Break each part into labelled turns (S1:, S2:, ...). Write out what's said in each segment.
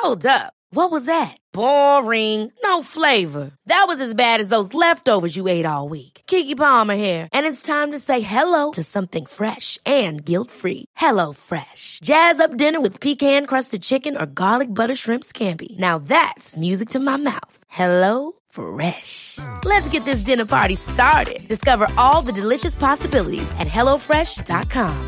S1: Hold up. What was that? Boring. No flavor. That was as bad as those leftovers you ate all week. Keke Palmer here, and it's time to say hello to something fresh and guilt-free. Hello Fresh. Jazz up dinner with pecan-crusted chicken or garlic butter shrimp scampi. Now that's music to my mouth. Hello Fresh. Let's get this dinner party started. Discover all the delicious possibilities at hellofresh.com.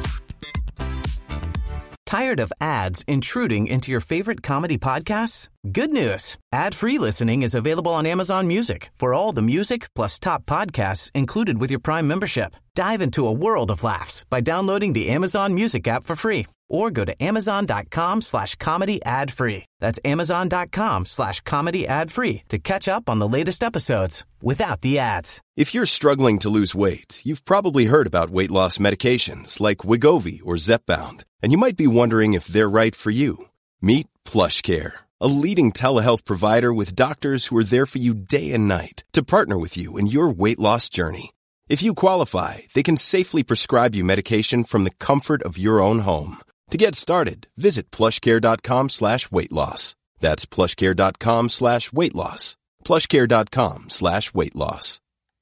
S2: Tired of ads intruding into your favorite comedy podcasts? Good news. Ad-free listening is available on Amazon Music for all the music plus top podcasts included with your Prime membership. Dive into a world of laughs by downloading the Amazon Music app for free or go to amazon.com/comedy ad-free. That's amazon.com/comedy ad-free to catch up on the latest episodes without the ads.
S3: If you're struggling to lose weight, you've probably heard about weight loss medications like Wegovy or Zepbound, and you might be wondering if they're right for you. Meet PlushCare, a leading telehealth provider with doctors who are there for you day and night to partner with you in your weight loss journey. If you qualify, they can safely prescribe you medication from the comfort of your own home. To get started, visit plushcare.com/weight-loss. That's plushcare.com/weight-loss. plushcare.com/weight-loss.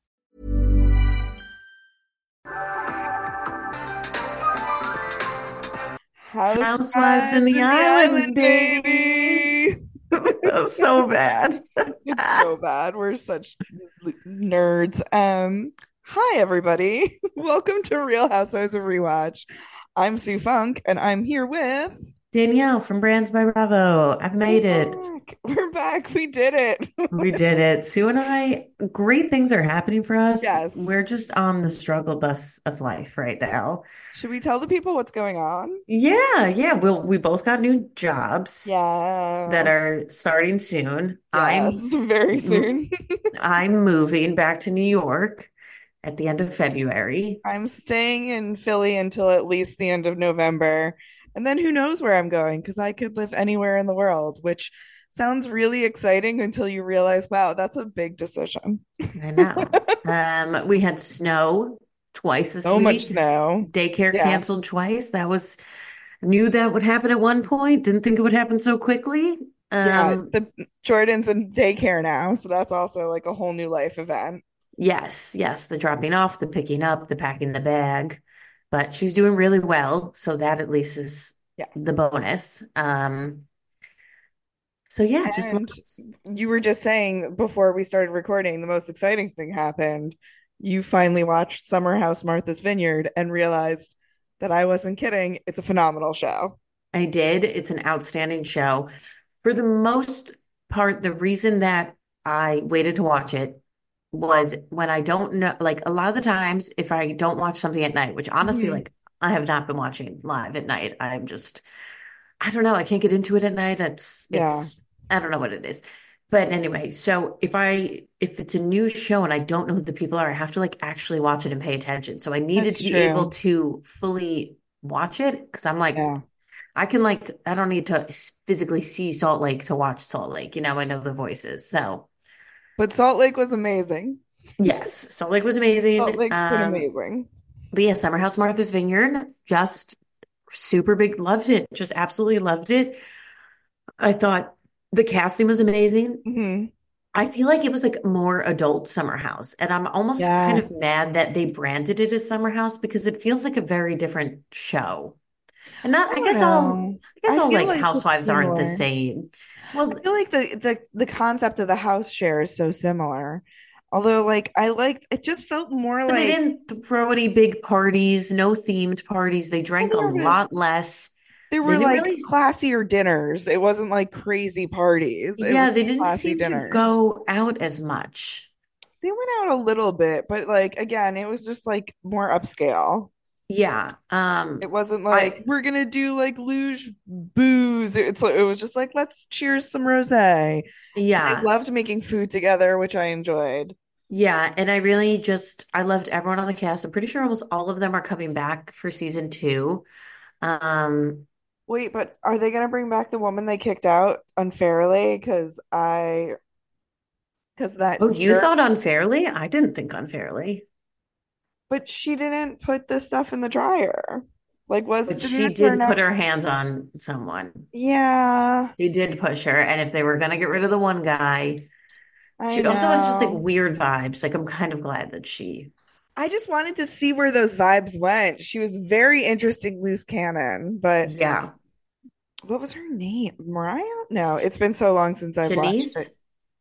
S4: Housewives in the Island, baby. That was so bad.
S5: It's so bad. We're such nerds. Hi, everybody. Welcome to Real Housewives of Rewatch. I'm Sue Funk, and I'm here with
S4: Danielle from Brands by Bravo. I've made it.
S5: We're back. We did it.
S4: We did it. Sue and I, great things are happening for us.
S5: Yes.
S4: We're just on the struggle bus of life right now.
S5: Should we tell the people what's going on?
S4: Yeah. We both got new jobs.
S5: Yeah.
S4: That are starting soon.
S5: Yes, very soon.
S4: I'm moving back to New York at the end of February.
S5: I'm staying in Philly until at least the end of November. And then who knows where I'm going, because I could live anywhere in the world, which sounds really exciting until you realize, wow, that's a big decision.
S4: I know. We had snow twice this week.
S5: So much snow.
S4: Daycare canceled twice. Knew that would happen at one point. Didn't think it would happen so quickly.
S5: The Jordan's in daycare now, so that's also like a whole new life event.
S4: Yes. The dropping off, the picking up, the packing the bag. But she's doing really well, so that at least is the bonus.
S5: You were just saying before we started recording, the most exciting thing happened. You finally watched Summer House Martha's Vineyard and realized that I wasn't kidding. It's a phenomenal show.
S4: I did. It's an outstanding show. For the most part, the reason that I waited to watch it was when I don't know, like a lot of the times if I don't watch something at night, which honestly, like I have not been watching live at night. I don't know. I can't get into it at night. I don't know what it is. But anyway, so if it's a new show and I don't know who the people are, I have to like actually watch it and pay attention. So I needed to be able to fully watch it because I'm like, I don't need to physically see Salt Lake to watch Salt Lake. I know the voices. So.
S5: But Salt Lake was amazing.
S4: Yes, Salt Lake was amazing.
S5: Salt Lake's been amazing.
S4: But yeah, Summer House Martha's Vineyard, just super big, loved it. Just absolutely loved it. I thought the casting was amazing.
S5: Mm-hmm.
S4: I feel like it was like more adult Summer House. And I'm almost kind of mad that they branded it as Summer House because it feels like a very different show. And I guess all housewives aren't the same.
S5: Well, I feel like the concept of the house share is so similar. Although, like, it just felt more like
S4: they didn't throw any big parties, no themed parties. They drank a lot less.
S5: There were like classier dinners. It wasn't like crazy parties.
S4: They didn't seem to go out as much.
S5: They went out a little bit, but like again, it was just like more upscale.
S4: Yeah.
S5: It wasn't like we're gonna do like luge booze. It was just like let's cheers some rosé.
S4: Yeah.
S5: I loved making food together, which I enjoyed.
S4: Yeah, and I loved everyone on the cast. I'm pretty sure almost all of them are coming back for season 2.
S5: Wait, but are they gonna bring back the woman they kicked out unfairly? Because that.
S4: Oh, you thought unfairly? I didn't think unfairly.
S5: But she didn't put the stuff in the dryer. Like,
S4: But
S5: didn't
S4: she
S5: it turn
S4: did put
S5: out?
S4: her hands on someone.
S5: Yeah,
S4: She did push her. And if they were going to get rid of the one guy,
S5: I
S4: she also has just like
S5: know.
S4: weird vibes. Like, I'm kind of glad that she.
S5: I just wanted to see where those vibes went. She was very interesting loose cannon, but
S4: Yeah.
S5: what was her name? Mariah? No, it's been so long since I've watched
S4: Shanice?
S5: it.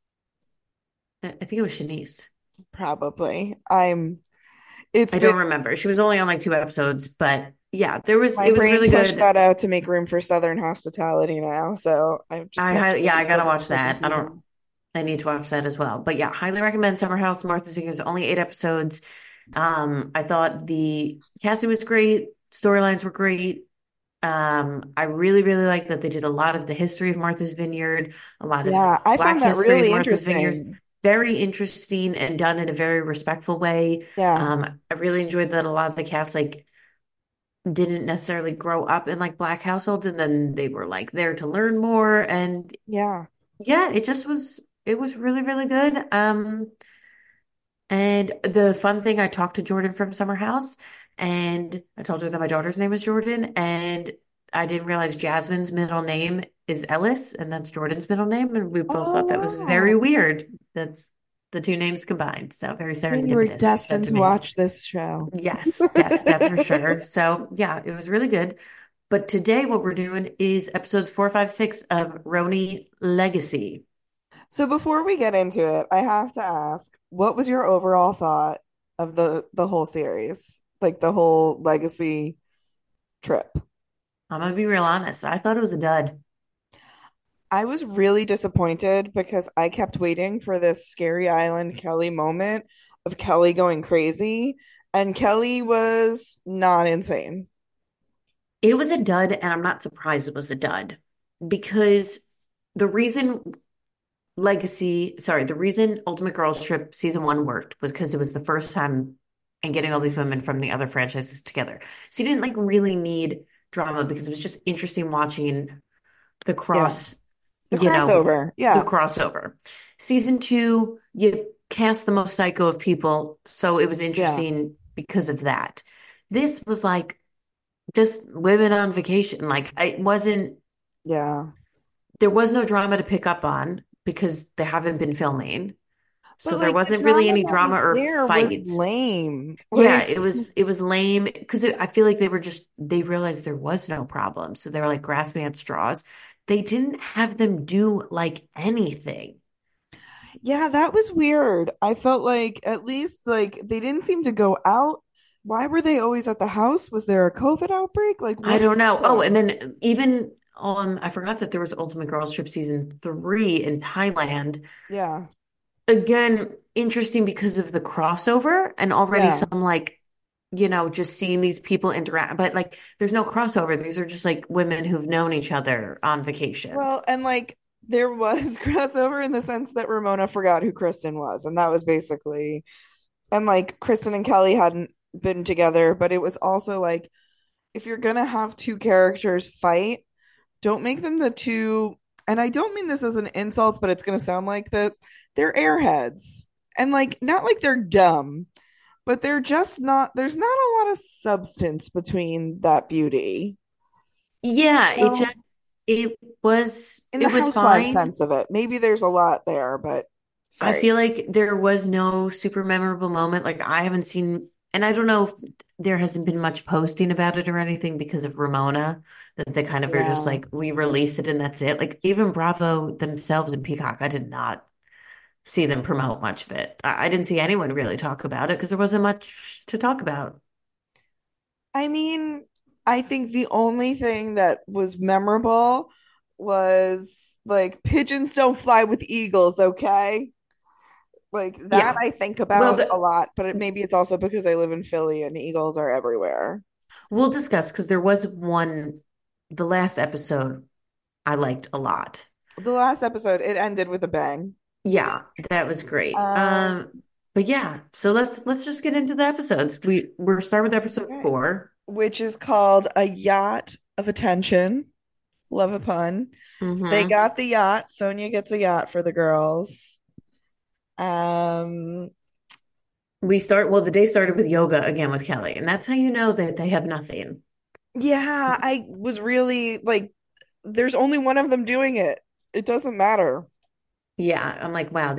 S4: I think it was Shanice.
S5: Probably. It's
S4: I
S5: been
S4: don't remember. She was only on like 2 episodes, but yeah,
S5: my
S4: it was
S5: brain
S4: really
S5: pushed
S4: good.
S5: that out to make room for Southern Hospitality now. So I just have to
S4: Yeah,
S5: wait
S4: I
S5: until
S4: gotta
S5: the
S4: watch
S5: second
S4: that.
S5: season.
S4: I need to watch that as well. But yeah, highly recommend Summer House. Martha's Vineyard is only 8 episodes. I thought the casting was great, storylines were great. I really, really like that they did a lot of the history of Martha's Vineyard, a lot of
S5: Yeah, I
S4: Black
S5: found that
S4: history of
S5: really
S4: Martha's Vineyard.
S5: interesting.
S4: Very interesting and done in a very respectful way.
S5: Yeah,
S4: I really enjoyed that a lot of the cast like didn't necessarily grow up in like Black households, and then they were like there to learn more. And
S5: yeah.
S4: yeah, it was really, really good. And the fun thing, I talked to Jordan from Summer House, and I told her that my daughter's name is Jordan, and I didn't realize Jasmine's middle name is Ellis, and that's Jordan's middle name, and we both
S5: Oh,
S4: thought that was very
S5: wow.
S4: weird that the two names combined. So very
S5: So you were
S4: serendipitous, she said
S5: destined
S4: to
S5: to
S4: me.
S5: watch this show.
S4: Yes, that's for sure. So yeah, it was really good. But today, what we're doing is episodes 4, 5, 6 of Roni Legacy.
S5: So before we get into it, I have to ask, what was your overall thought of the whole series? Like the whole legacy trip?
S4: I'm gonna be real honest. I thought it was a dud.
S5: I was really disappointed because I kept waiting for this Scary Island Kelly moment of Kelly going crazy, and Kelly was not insane.
S4: It was a dud, and I'm not surprised it was a dud because the reason the reason Ultimate Girls Trip season one worked was because it was the first time and getting all these women from the other franchises together. So you didn't like really need drama because it was just interesting watching the
S5: Yeah.
S4: cross,
S5: The
S4: you know,
S5: crossover.
S4: the
S5: Yeah.
S4: crossover. Season two, you cast the most psycho of people, so it was
S5: Yeah.
S4: interesting because of that. This was like just women on vacation. Like it wasn't,
S5: Yeah.
S4: there was no drama to pick up on because they haven't been filming.
S5: But
S4: So there
S5: like the
S4: wasn't really
S5: drama
S4: any
S5: that
S4: drama
S5: was
S4: or
S5: there was
S4: fights.
S5: lame.
S4: Yeah,
S5: Like,
S4: it was lame because I feel like they realized there was no problem. So they were like grasping at straws. They didn't have them do like anything.
S5: yeah, that was weird. I felt like at least like they didn't seem to go out. Why were they always at the house? Was there a COVID outbreak? Like
S4: I
S5: what
S4: don't know. Oh, and
S5: happened?
S4: then even on, I forgot that there was Ultimate Girls Trip season 3 in Thailand.
S5: Yeah.
S4: Again, interesting because of the crossover and already
S5: Yeah.
S4: some like, just seeing these people interact, but like there's no crossover. These are just like women who've known each other on vacation.
S5: Well, and like there was crossover in the sense that Ramona forgot who Kristen was, and that was basically, and like Kristen and Kelly hadn't been together, but it was also like if you're gonna have two characters fight, don't make them the two, and I don't mean this as an insult, but it's gonna sound like this. They're airheads. And like not like they're dumb, but they're just not there's not a lot of substance between that beauty.
S4: Yeah,
S5: Well,
S4: it
S5: in the
S4: it was
S5: housewife
S4: fine.
S5: sense of it. Maybe there's a lot there, but
S4: I
S5: sorry.
S4: feel like there was no super memorable moment. Like I haven't seen, and I don't know if there hasn't been much posting about it or anything because of Ramona, that they kind of are just
S5: Yeah.
S4: like, we release it and that's it. Like even Bravo themselves and Peacock, I did not see them promote much of it. I didn't see anyone really talk about it because there wasn't much to talk about.
S5: I mean, I think the only thing that was memorable was like pigeons don't fly with eagles, okay? Like that
S4: Yeah.
S5: I think
S4: Well,
S5: about a lot, but maybe it's also because I live in Philly and eagles are everywhere.
S4: we'll discuss because there was the last episode I liked a lot.
S5: The last episode, it ended with a bang.
S4: Yeah, that was great.
S5: Um,
S4: But yeah, so let's just get into the episodes. We're start with episode
S5: okay.
S4: 4.
S5: Which is called A Yacht of Attention. Love a pun. They
S4: Hmm.
S5: got the yacht. Sonia gets a yacht for the girls. Um,
S4: The day started with yoga again with Kelly, and that's how you know that they have nothing.
S5: Yeah, I was really like, there's only one of them doing it. It doesn't matter.
S4: Yeah, I'm like, wow,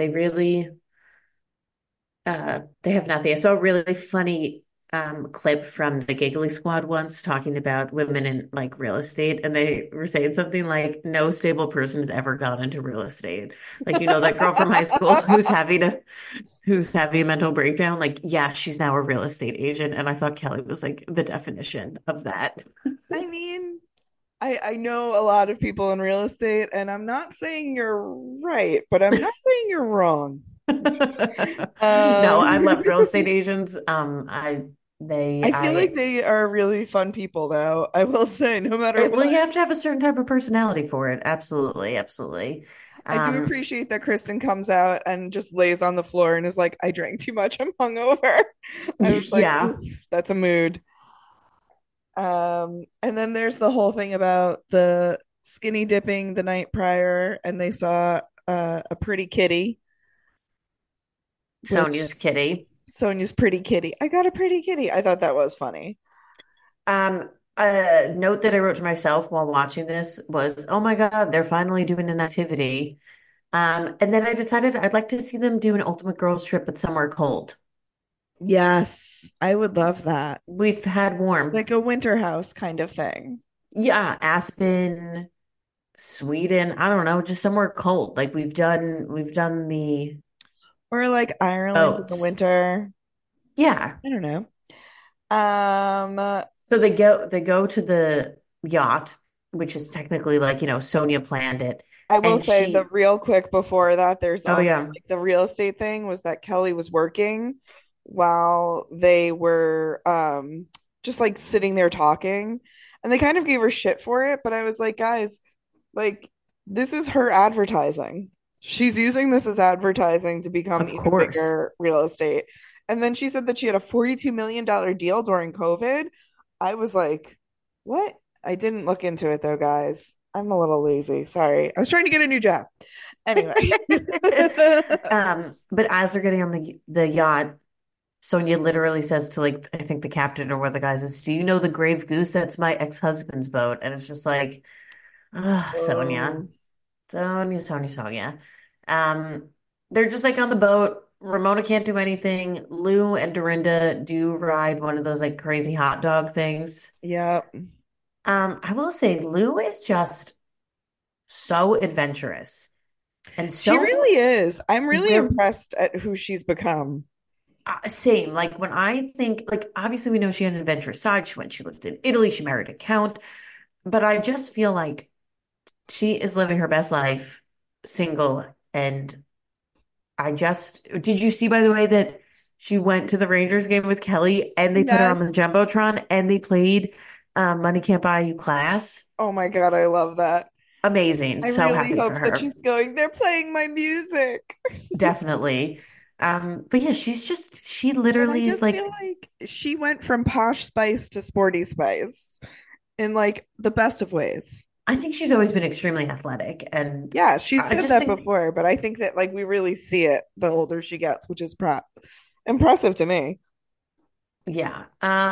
S4: they have nothing. I saw a really funny clip from the Giggly Squad once talking about women in like real estate, and they were saying something like, no stable person has ever gone into real estate. Like, that girl from high school who's having a mental breakdown, like, yeah, she's now a real estate agent. And I thought Kelly was like the definition of that.
S5: I mean, I know a lot of people in real estate, and I'm not saying you're right, but I'm not saying you're wrong.
S4: No, I
S5: Um,
S4: love real estate agents. I they
S5: I feel like
S4: I
S5: they are really fun people, though. I will say, no matter
S4: well,
S5: what.
S4: you have to have a certain type of personality for it. Absolutely, absolutely.
S5: I do
S4: Um,
S5: appreciate that Kristen comes out and just lays on the floor and is like, I drank too much, I'm hungover. I was like,
S4: yeah.
S5: oof, that's a mood. And then there's the whole thing about the skinny dipping the night prior, and they saw a pretty kitty, which
S4: Sonia's kitty.
S5: Sonia's pretty kitty. I got a pretty kitty. I thought that was funny.
S4: A note that I wrote to myself while watching this was, oh my God, they're finally doing an activity. And then I decided I'd like to see them do an ultimate girls trip, but somewhere cold.
S5: Yes, I would love that.
S4: We've had warm.
S5: Like a winter house kind of thing.
S4: Yeah, Aspen, Sweden, I don't know, just somewhere cold. Like we've done the
S5: Or like Ireland in the
S4: boats.
S5: winter.
S4: Yeah.
S5: I don't know. Um,
S4: So they go to the yacht, which is technically like, Sonia planned it.
S5: I will
S4: And
S5: say the
S4: she,
S5: real quick before that, there's
S4: oh
S5: also
S4: yeah.
S5: like the real estate thing was that Kelly was working while they were just like sitting there talking. And they kind of gave her shit for it, but I was like, guys, like this is her advertising. She's using this as advertising to become
S4: Of
S5: even
S4: course.
S5: bigger real estate. And then she said that she had a $42 million deal during COVID. I was like, what? I didn't look into it though, guys. I'm a little lazy. Sorry. I was trying to get a new job. Anyway.
S4: But as they're getting on the yacht, Sonia literally says to like I think the captain or one of the guys is, "Do you know the Grave Goose? That's my ex-husband's boat." And it's just like, ah, Sonia,
S5: Oh,
S4: Sonia, Sonia, Sonia. Um, they're just like on the boat. Ramona can't do anything. Lou and Dorinda do ride one of those like crazy hot dog things.
S5: yeah.
S4: I will say Lou is just so adventurous and
S5: She
S4: so
S5: really is. I'm really
S4: will
S5: impressed at who she's become.
S4: same. Like when I think, like obviously we know she had an adventurous side. She lived in Italy. She married a count, but I just feel like she is living her best life, single. And did you see by the way that she went to the Rangers game with Kelly and they put her on the
S5: Yes.
S4: Jumbotron and they played Money Can't Buy You Class.
S5: Oh my God, I love that.
S4: Amazing.
S5: I
S4: So
S5: really
S4: happy for
S5: hope that
S4: her.
S5: she's going, they're playing my music.
S4: Definitely. But yeah, she
S5: And I
S4: literally is
S5: just feel
S4: like,
S5: like she went from Posh Spice to Sporty Spice in like the best of ways.
S4: I think she's always been extremely athletic. And
S5: Yeah, she
S4: I
S5: said
S4: just
S5: that
S4: think,
S5: before, but I think that like we really see it the older she gets, which is impressive to me.
S4: yeah.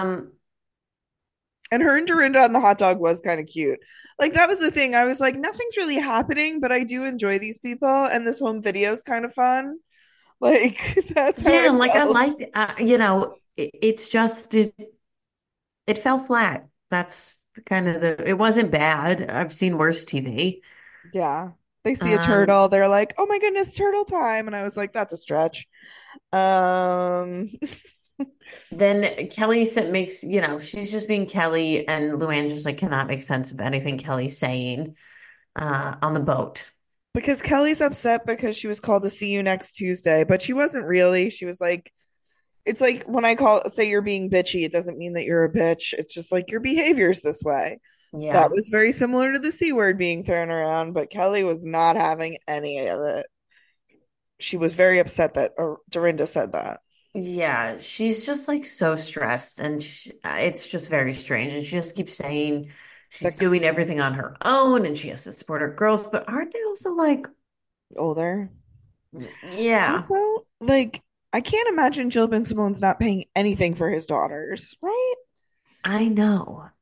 S5: And her and Dorinda on the hot dog was kind of cute. Like that was the thing. I was like, nothing's really happening, but I do enjoy these people, and this home video is kind of fun. Like that's how
S4: Yeah,
S5: I
S4: like I
S5: felt.
S4: liked, it's just, it fell flat. That's kind of it wasn't bad. I've seen worse TV.
S5: Yeah. They see a
S4: Um,
S5: turtle, they're like, "Oh my goodness, turtle time." And I was like, that's a stretch. Um
S4: then Kelly makes, she's just being Kelly and Luann just like cannot make sense of anything Kelly's saying, on the boat.
S5: because Kelly's upset because she was called to see you next Tuesday, but she wasn't really. She was like, it's like when I say you're being bitchy, it doesn't mean that you're a bitch. It's just like your behavior's this way. That
S4: Yeah.
S5: was very similar to the C word being thrown around, but Kelly was not having any of it. She was very upset that Dorinda said that.
S4: Yeah, she's just like so stressed and it's just very strange. And she just keeps saying she's
S5: The
S4: doing everything on her own and she has to support her girls. But aren't they also like,
S5: older.
S4: yeah,
S5: Also, like, I can't imagine Jill Ben Simone's not paying anything for his daughters, right?
S4: I know.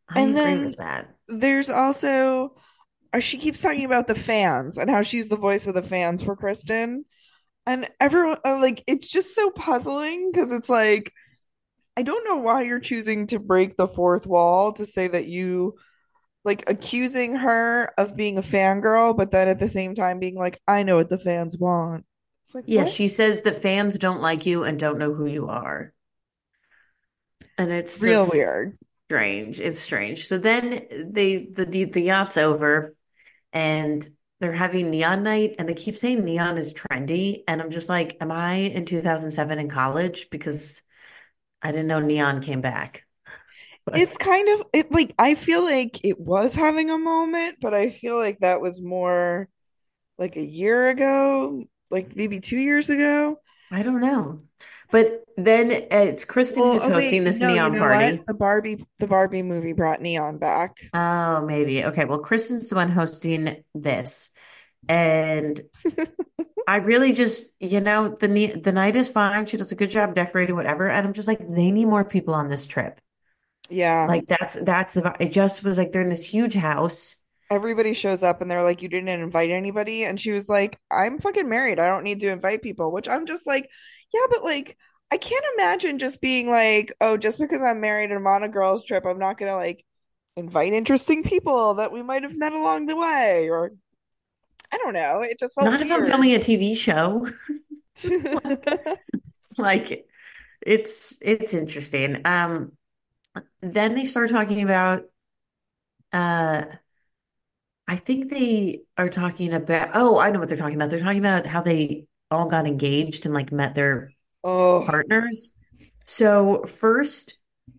S4: I
S5: And
S4: agree
S5: then
S4: with that.
S5: there's also she keeps talking about the fans and how she's the voice of the fans for Kristen. And everyone like it's just so puzzling because it's like I don't know why you're choosing to break the fourth wall to say that you like accusing her of being a fangirl, but then at the same time being like, I know what the fans want. It's like,
S4: Yeah,
S5: what?
S4: she says that fans don't like you and don't know who you are. And it's
S5: Real
S4: just
S5: weird.
S4: strange. It's strange. So then the yacht's over and they're having neon night and they keep saying neon is trendy. And I'm just like, am I in 2007 in college? Because I didn't know neon came back. But
S5: It's kind of it like I feel like it was having a moment, but I feel like that was more like a year ago, like maybe 2 years ago.
S4: I don't know. But then it's Kristen
S5: Well,
S4: who's
S5: oh wait,
S4: hosting this
S5: no, you
S4: neon
S5: know what?
S4: party.
S5: The Barbie movie brought neon back.
S4: Oh, maybe. Okay, well, Kristen's the one hosting this. And I really just, the night is fine. She does a good job decorating, whatever. And I'm just like, they need more people on this trip.
S5: Yeah.
S4: Like it just was like they're in this huge house.
S5: Everybody shows up and they're like, you didn't invite anybody. And she was like, I'm fucking married. I don't need to invite people, which I'm just like, yeah, but like, I can't imagine just being like, oh, just because I'm married and I'm on a girls' trip, I'm not gonna like invite interesting people that we might have met along the way. Or I don't know. It just felt
S4: Not if I'm
S5: weird.
S4: filming a TV show. Like it's interesting. Then they start talking about uh I think they are talking about, oh, I know what they're talking about. They're talking about how they all got engaged and like met their
S5: Oh,
S4: partners. So first,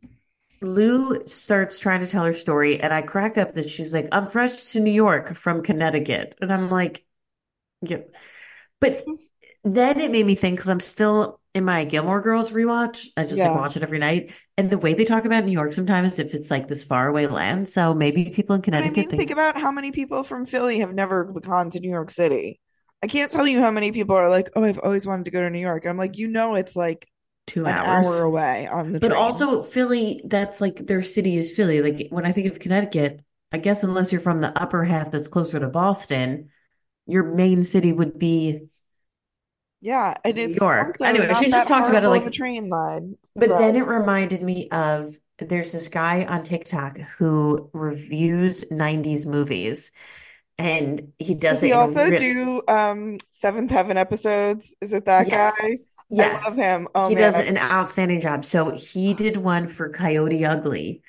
S4: Lou starts trying to tell her story, and I crack up that she's like, I'm fresh to New York from Connecticut. And I'm like, yeah. But then it made me think, because I'm still in my Gilmore Girls rewatch. I just like
S5: yeah.
S4: watch it every night. And the way they talk about New York sometimes, if it's like this faraway land. So maybe people in
S5: But I
S4: Connecticut
S5: mean, think
S4: think
S5: about how many people from Philly have never gone to New York City. I can't tell you how many people are like, oh, I've always wanted to go to New York. And I'm like, it's like
S4: two
S5: an hour
S4: hours.
S5: away on the
S4: But
S5: train.
S4: also Philly, that's like their city is Philly. Like when I think of Connecticut, I guess unless you're from the upper half that's closer to Boston, your main city would be
S5: Yeah, and
S4: New
S5: it's
S4: York.
S5: also
S4: Anyway,
S5: not
S4: she just
S5: that
S4: talked about it
S5: horrible of a
S4: like,
S5: train line
S4: but then
S5: ride.
S4: it reminded me of there's this guy on TikTok who reviews 90s movies and he
S5: Does
S4: does
S5: he
S4: it in a
S5: also
S4: real,
S5: do Seventh Heaven episodes? Is it that guy?
S4: yes,
S5: I love
S4: yes.
S5: him. Oh
S4: He
S5: man,
S4: does an outstanding job. So he did one for Coyote Ugly.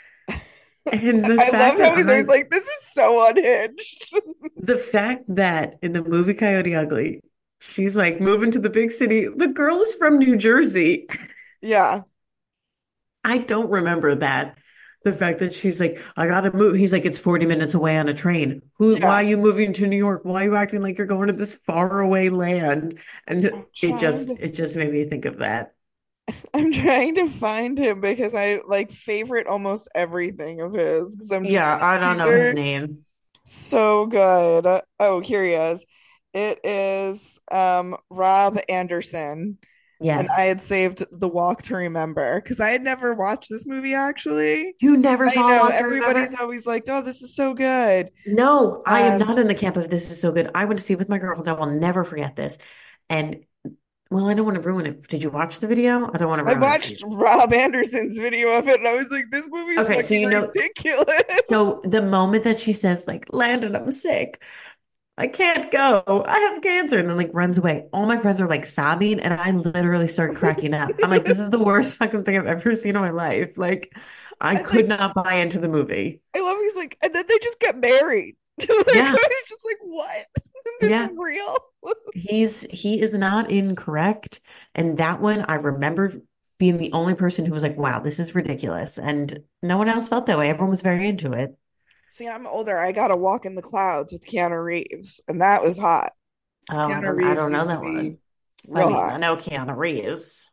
S4: And the
S5: I love
S4: fact that
S5: how he's always like, this is so unhinged.
S4: the fact that in the movie Coyote Ugly, she's like moving to the big city. The girl is from New Jersey.
S5: Yeah,
S4: I don't remember that. The fact that she's like, I gotta move. He's like, it's 40 minutes away on a train. Why
S5: yeah.
S4: are you moving to New York? Why are you acting like you're going to this far away land? And
S5: I'm trying to
S4: it just made me think of that.
S5: I'm trying to find him because I like favorite almost everything of his because I'm just
S4: Yeah,
S5: like
S4: I don't
S5: these
S4: know his
S5: are
S4: name.
S5: so good. Oh, here he is. It is Rob Anderson. And I
S4: Yes.
S5: had saved The Walk to Remember because I had never watched this movie actually.
S4: You never
S5: I
S4: saw
S5: know
S4: Walk to
S5: everybody's
S4: Remember?
S5: always like, "Oh, this is so good."
S4: No, I am
S5: Um,
S4: not in the camp of this is so good. I went to see it with my girlfriends. I will never forget this. And well, I don't want to ruin it. Did you watch the video? I don't want to
S5: I
S4: ruin it for
S5: watched
S4: you.
S5: Rob Anderson's video of it and I was like, "This movie is
S4: Okay, so
S5: fucking ridiculous."
S4: so the moment that she says, like, Landon, I'm sick. I can't go. I have cancer. And then like runs away. All my friends are like sobbing and I literally start cracking up. I'm like, this is the worst fucking thing I've ever seen in my life. Like, I
S5: And like
S4: could not buy into the movie.
S5: I love he's like, and then they just get married. Like
S4: Yeah.
S5: I was just like, what? This
S4: Yeah.
S5: is real.
S4: He is not incorrect. And that one I remember being the only person who was like, wow, this is ridiculous. And no one else felt that way. Everyone was very into it.
S5: See, I'm older. I got to walk in the clouds with Keanu Reeves, and that was hot. Because
S4: Oh,
S5: Keanu
S4: I
S5: Reeves
S4: don't know
S5: used to
S4: that
S5: be
S4: one. I
S5: real
S4: mean,
S5: hot.
S4: I know Keanu Reeves.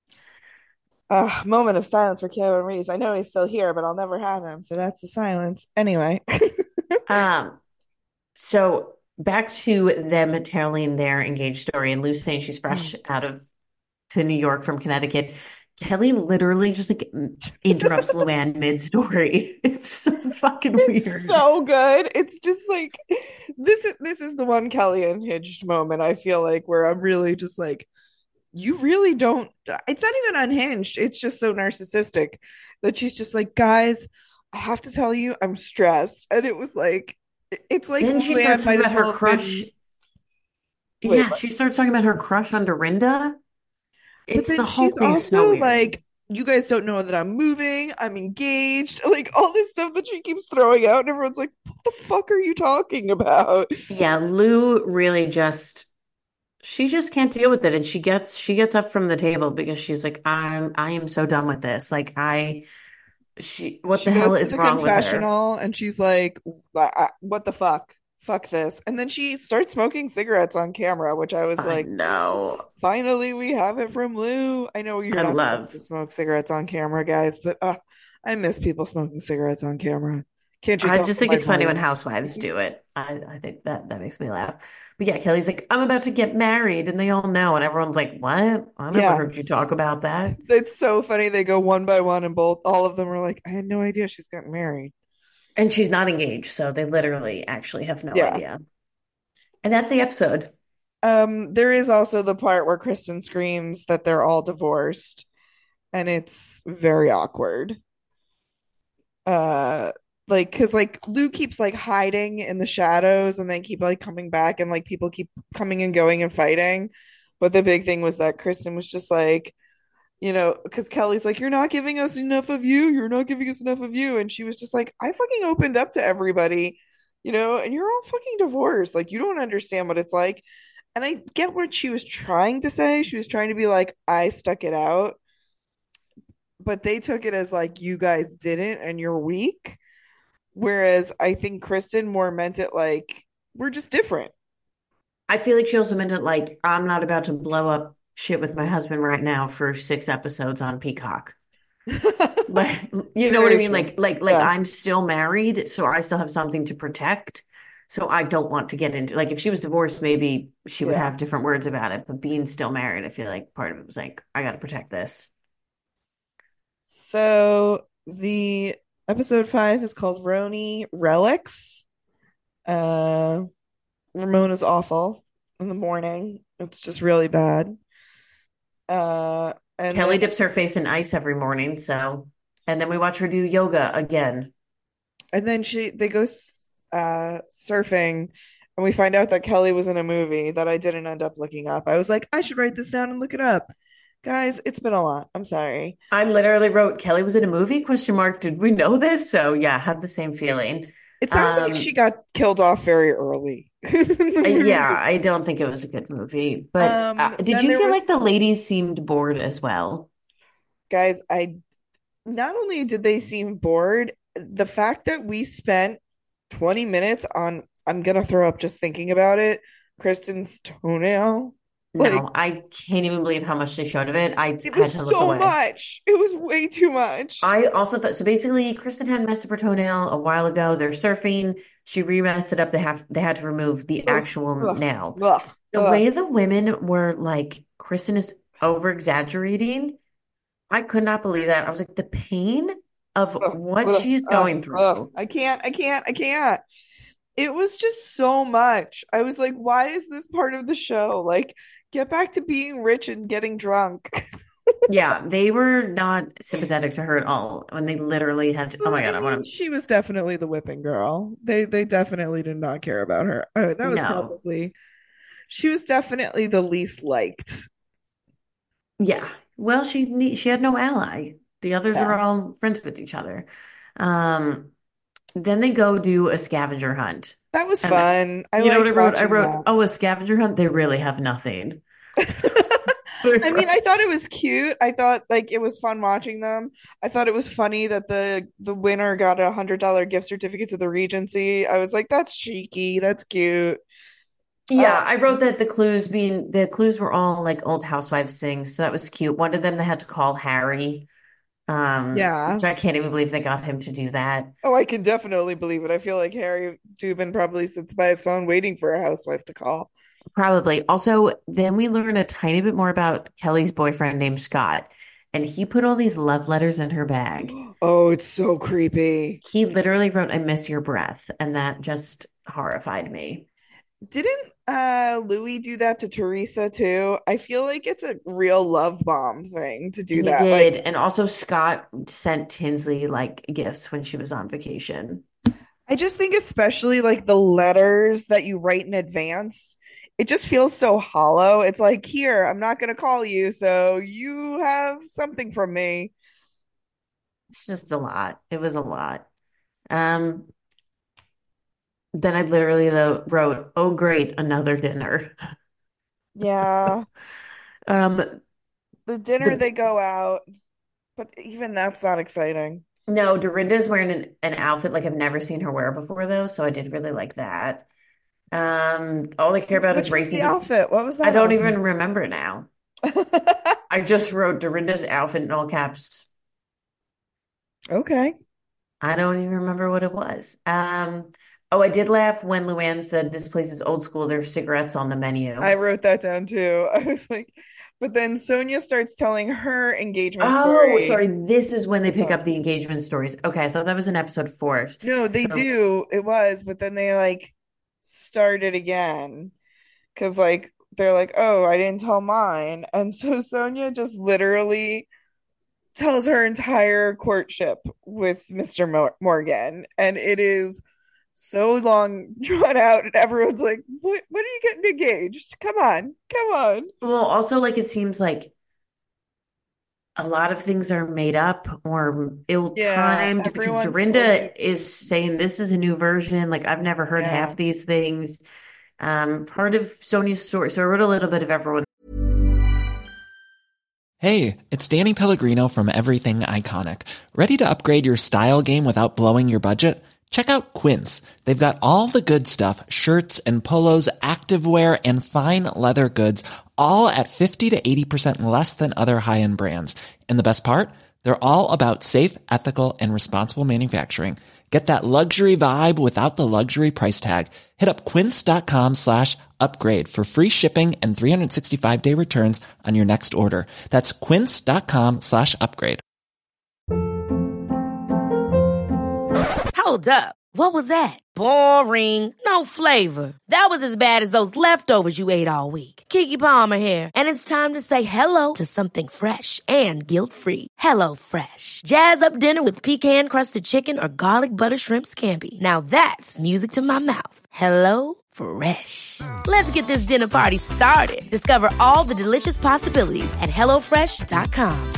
S5: Moment of silence for Keanu Reeves. I know he's still here, but I'll never have him. So that's the silence. Anyway.
S4: Um, so back to them telling their engaged story and Lou saying she's fresh out of to New York from Connecticut. Kelly literally just like interrupts Luann mid-story. It's so fucking
S5: It's
S4: weird.
S5: so good. It's just like this is the one Kelly unhinged moment, I feel like, where I'm really just like, you really don't, it's not even unhinged. It's just so narcissistic that she's just like, guys, I have to tell you, I'm stressed. And it was like, it's like
S4: Then she starts
S5: Luann
S4: talking
S5: might as
S4: about her
S5: well have
S4: crush.
S5: been, wait,
S4: Yeah, she starts talking about her crush on Dorinda.
S5: but
S4: It's
S5: then
S4: the whole
S5: she's
S4: thing's so
S5: also
S4: weird.
S5: like, you guys don't know that I'm moving, I'm engaged, like all this stuff that she keeps throwing out, and everyone's like, what the fuck are you talking about?
S4: Yeah, Lou really just she just can't deal with it, and she gets up from the table because she's like, I am so done with this. Like she what
S5: She
S4: the hell
S5: goes to
S4: is
S5: the
S4: wrong with her?
S5: confessional and she's like, what the fuck this. And then she starts smoking cigarettes on camera, which I was
S4: I
S5: like,
S4: know.
S5: finally we have it from Lou. I know you're
S4: I
S5: not supposed to
S4: love.
S5: smoke cigarettes on camera, guys, but I miss people smoking cigarettes on camera. Can't you
S4: I
S5: tell
S4: just
S5: from
S4: think
S5: my
S4: it's funny when
S5: voice?
S4: housewives do it. I think that makes me laugh. But yeah, Kelly's like, I'm about to get married, and they all know, and everyone's like, what? I never
S5: Yeah,
S4: heard you talk about that.
S5: it's so funny. They go one by one and both all of them are like, I had no idea she's getting married.
S4: And she's not engaged, so they literally actually have no
S5: Yeah.
S4: idea. And that's the episode.
S5: There is also the part where Kristen screams that they're all divorced, and it's very awkward. Uh, like, because like Lou keeps like hiding in the shadows and then keep like coming back, and like people keep coming and going and fighting. But the big thing was that Kristen was just like, because Kelly's like, you're not giving us enough of you, you're not giving us enough of you. And she was just like, I fucking opened up to everybody, and you're all fucking divorced. Like, you don't understand what it's like. And I get what she was trying to say. She was trying to be like, I stuck it out, but they took it as like, you guys didn't and you're weak. Whereas I think Kristen more meant it like, we're just different.
S4: I feel like she also meant it like, I'm not about to blow up shit with my husband right now for 6 episodes on Peacock. Like, you know what I
S5: Very
S4: mean?
S5: true.
S4: Like
S5: Yeah.
S4: I'm still married, so I still have something to protect. So I don't want to get into like if she was divorced, maybe she would
S5: Yeah.
S4: have different words about it. But being still married, I feel like part of it was like, I got to protect this.
S5: So the episode 5 is called Roni Relics. Uh, Ramona's awful in the morning. It's just really bad. And then
S4: Kelly dips her face in ice every morning, so and then we watch her do yoga again.
S5: they go surfing, and we find out that Kelly was in a movie that I didn't end up looking up. I was like, I should write this down and look it up. Guys, it's been a lot. I'm sorry.
S4: I literally wrote Kelly was in a movie? Question mark. Did we know this? So yeah, had the same feeling.
S5: It sounds like she
S4: Um,
S5: got killed off very early.
S4: yeah, I don't think it was a good movie. But did
S5: Then
S4: you
S5: there
S4: feel
S5: was,
S4: like the ladies seemed bored as well?
S5: guys, I not only did they seem bored, the fact that we spent 20 minutes on, I'm gonna throw up just thinking about it, Kristen's toenail. Like,
S4: No, I can't even believe how much they showed of it. I
S5: it
S4: had
S5: was
S4: to look
S5: so
S4: away.
S5: much. It was way too much.
S4: I also thought so. Basically, Kristen had messed up her toenail a while ago. They're surfing. She re-messed it up. They had to remove the
S5: Ugh,
S4: actual
S5: ugh,
S4: nail.
S5: ugh,
S4: The
S5: ugh,
S4: way the women were like, Kristen is over exaggerating. I could not believe that. I was like, the pain of
S5: ugh,
S4: what
S5: ugh,
S4: she's
S5: ugh,
S4: going
S5: ugh.
S4: through.
S5: I can't. It was just so much. I was like, why is this part of the show? Like, get back to being rich and getting drunk.
S4: Yeah, they were not sympathetic to her at all when they literally had to, oh
S5: Well,
S4: my
S5: I
S4: God, I
S5: mean,
S4: want
S5: she was definitely the whipping girl. They definitely did not care about her. That
S4: to
S5: was
S4: no.
S5: probably, she was definitely the least liked.
S4: Yeah. Well, she had no ally. The others
S5: Yeah.
S4: are all friends with each other. Um, then they go do a scavenger hunt.
S5: That was
S4: And
S5: fun. I
S4: you know what
S5: liked
S4: I wrote? I
S5: watching
S4: wrote,
S5: that.
S4: oh, a scavenger hunt. They really have nothing.
S5: I mean, I thought it was cute. I thought like it was fun watching them. I thought it was funny that the winner got $100 gift certificate to the Regency. I was like, that's cheeky. That's cute. Uh,
S4: Yeah, I wrote that the clues were all like old housewives things, so that was cute. One of them they had to call Harry,
S5: yeah.
S4: which I can't even believe they got him to do that.
S5: Oh, I can definitely believe it. I feel like Harry Dubin probably sits by his phone waiting for a housewife to call.
S4: Probably. Also, then we learn a tiny bit more about Kelly's boyfriend named Scott. and he put all these love letters in her bag.
S5: Oh, it's so creepy.
S4: He literally wrote, "I miss your breath," and that just horrified me.
S5: Didn't Louis do that to Teresa too? I feel like it's a real love bomb thing to do
S4: He
S5: that.
S4: did.
S5: Like,
S4: And also Scott sent Tinsley like gifts when she was on vacation.
S5: I just think especially like the letters that you write in advance, it just feels so hollow. It's like, here, I'm not going to call you, so you have something from me.
S4: It's just a lot. It was a lot. Um, then I literally though wrote, "Oh great, another dinner."
S5: Yeah,
S4: Um,
S5: the dinner
S4: the
S5: they go out, but even that's not exciting.
S4: No, Dorinda's wearing an outfit like I've never seen her wear before though, so I did really like that. All I care about is
S5: Which was
S4: racing
S5: the
S4: to
S5: outfit? What was
S4: I
S5: that
S4: don't
S5: outfit?
S4: even remember now. I just wrote Dorinda's outfit in all caps.
S5: Okay.
S4: I don't even remember what it was. Oh, I did laugh when Luann said this place is old school. There's cigarettes on the
S5: I
S4: menu.
S5: wrote that down too. I was like, but then Sonia starts telling her engagement
S4: Oh,
S5: story.
S4: sorry. This is when they pick
S5: Oh,
S4: up the engagement stories. Okay, I thought that was in episode 4.
S5: no, they
S4: So,
S5: do. It was, but then they like started again because like they're like, oh, I didn't tell mine. And so Sonia just literally tells her entire courtship with Mr. Morgan. And it is so long drawn out, and everyone's like, what are you getting engaged? Come on, come on.
S4: well, also like it seems like a lot of things are made up or
S5: Yeah,
S4: ill-timed because
S5: everyone's holding.
S4: Dorinda is saying this is a new version. Like I've never heard
S5: Yeah.
S4: half these things. Part of Sonia's story. So I wrote a little bit of everyone.
S6: Hey, it's Danny Pellegrino from Everything Iconic. Ready to upgrade your style game without blowing your budget? Check out Quince. They've got all the good stuff, shirts and polos, activewear, and fine leather goods, all at 50 to 80% less than other high-end brands. And the best part? They're all about safe, ethical, and responsible manufacturing. Get that luxury vibe without the luxury price tag. Hit up quince.com/upgrade for free shipping and 365-day returns on your next order. That's quince.com/upgrade.
S1: Hold up. What was that? Boring. No flavor. That was as bad as those leftovers you ate all week. Keke Palmer here, and it's time to say hello to something fresh and guilt-free. Hello Fresh. Jazz up dinner with pecan-crusted chicken or garlic butter shrimp scampi. Now that's music to my mouth. Hello Fresh. Let's get this dinner party started. Discover all the delicious possibilities at hellofresh.com.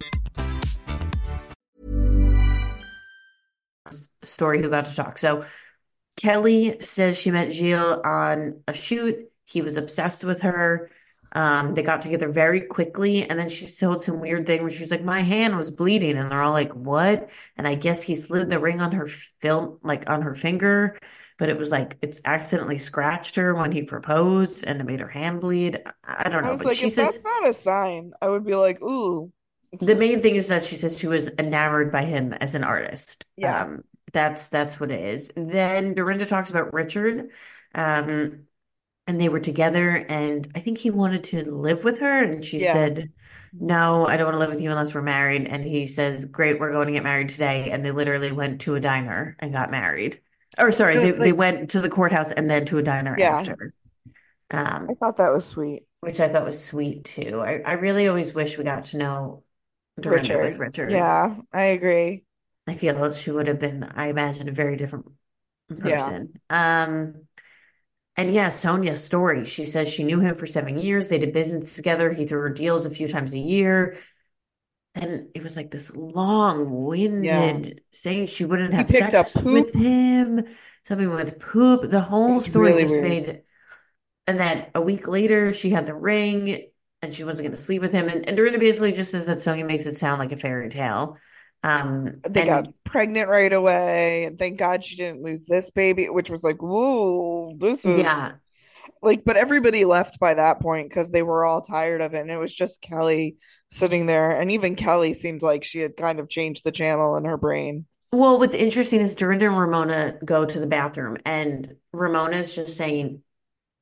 S4: Story who got to talk. So Kelly says she met Gilles on a shoot. He was obsessed with her. They got together very quickly, and then she told some weird thing where she's like, "My hand was bleeding," and they're all like, "What?" And I guess he slid the ring on her film, like on her finger, but it was like it's accidentally scratched her when he proposed, and it made her hand bleed. I don't
S5: I
S4: know,
S5: was
S4: but
S5: like,
S4: she
S5: if
S4: says
S5: that's not a sign, I would be like, ooh.
S4: the main thing is that she says she was enamored by him as an artist.
S5: Yeah.
S4: That's what it is. Then Dorinda talks about Richard, um, and they were together, and I think he wanted to live with her, and she
S5: Yeah.
S4: said, "No, I don't want to live with you unless we're married." And he says, "Great, we're going to get married today." And they literally went to a diner and got married. Or sorry,
S5: No,
S4: they
S5: like,
S4: went to the courthouse and then to a diner
S5: yeah,
S4: after,
S5: I
S4: um,
S5: thought that was sweet.
S4: which I thought was sweet too. I really always wish we got to know Dorinda with
S5: Richard.
S4: Richard.
S5: Yeah, I agree.
S4: I feel she would have been, I imagine, a very different
S5: Yeah.
S4: person. And yeah, Sonia's story. She says she knew him for 7 years. They did business together. He threw her deals a few times a year. And it was like this
S5: Yeah.
S4: long-winded saying she wouldn't
S5: He
S4: have
S5: picked up
S4: sex
S5: poop.
S4: with him, something with poop. The
S5: It
S4: whole
S5: was
S4: story
S5: really
S4: just
S5: weird.
S4: made, and then a week later, she had the ring and she wasn't going to sleep with him. And Dorinda basically just says that Sonia makes it sound like a fairy tale.
S5: They got
S4: And
S5: pregnant right away. And thank God she didn't lose this baby, which was like, whoa, this is
S4: yeah,
S5: like, but everybody left by that point because they were all tired of it. And it was just Kelly sitting there. And even Kelly seemed like she had kind of changed the channel in her brain.
S4: well, what's interesting is Dorinda and Ramona go to the bathroom, and Ramona's just saying,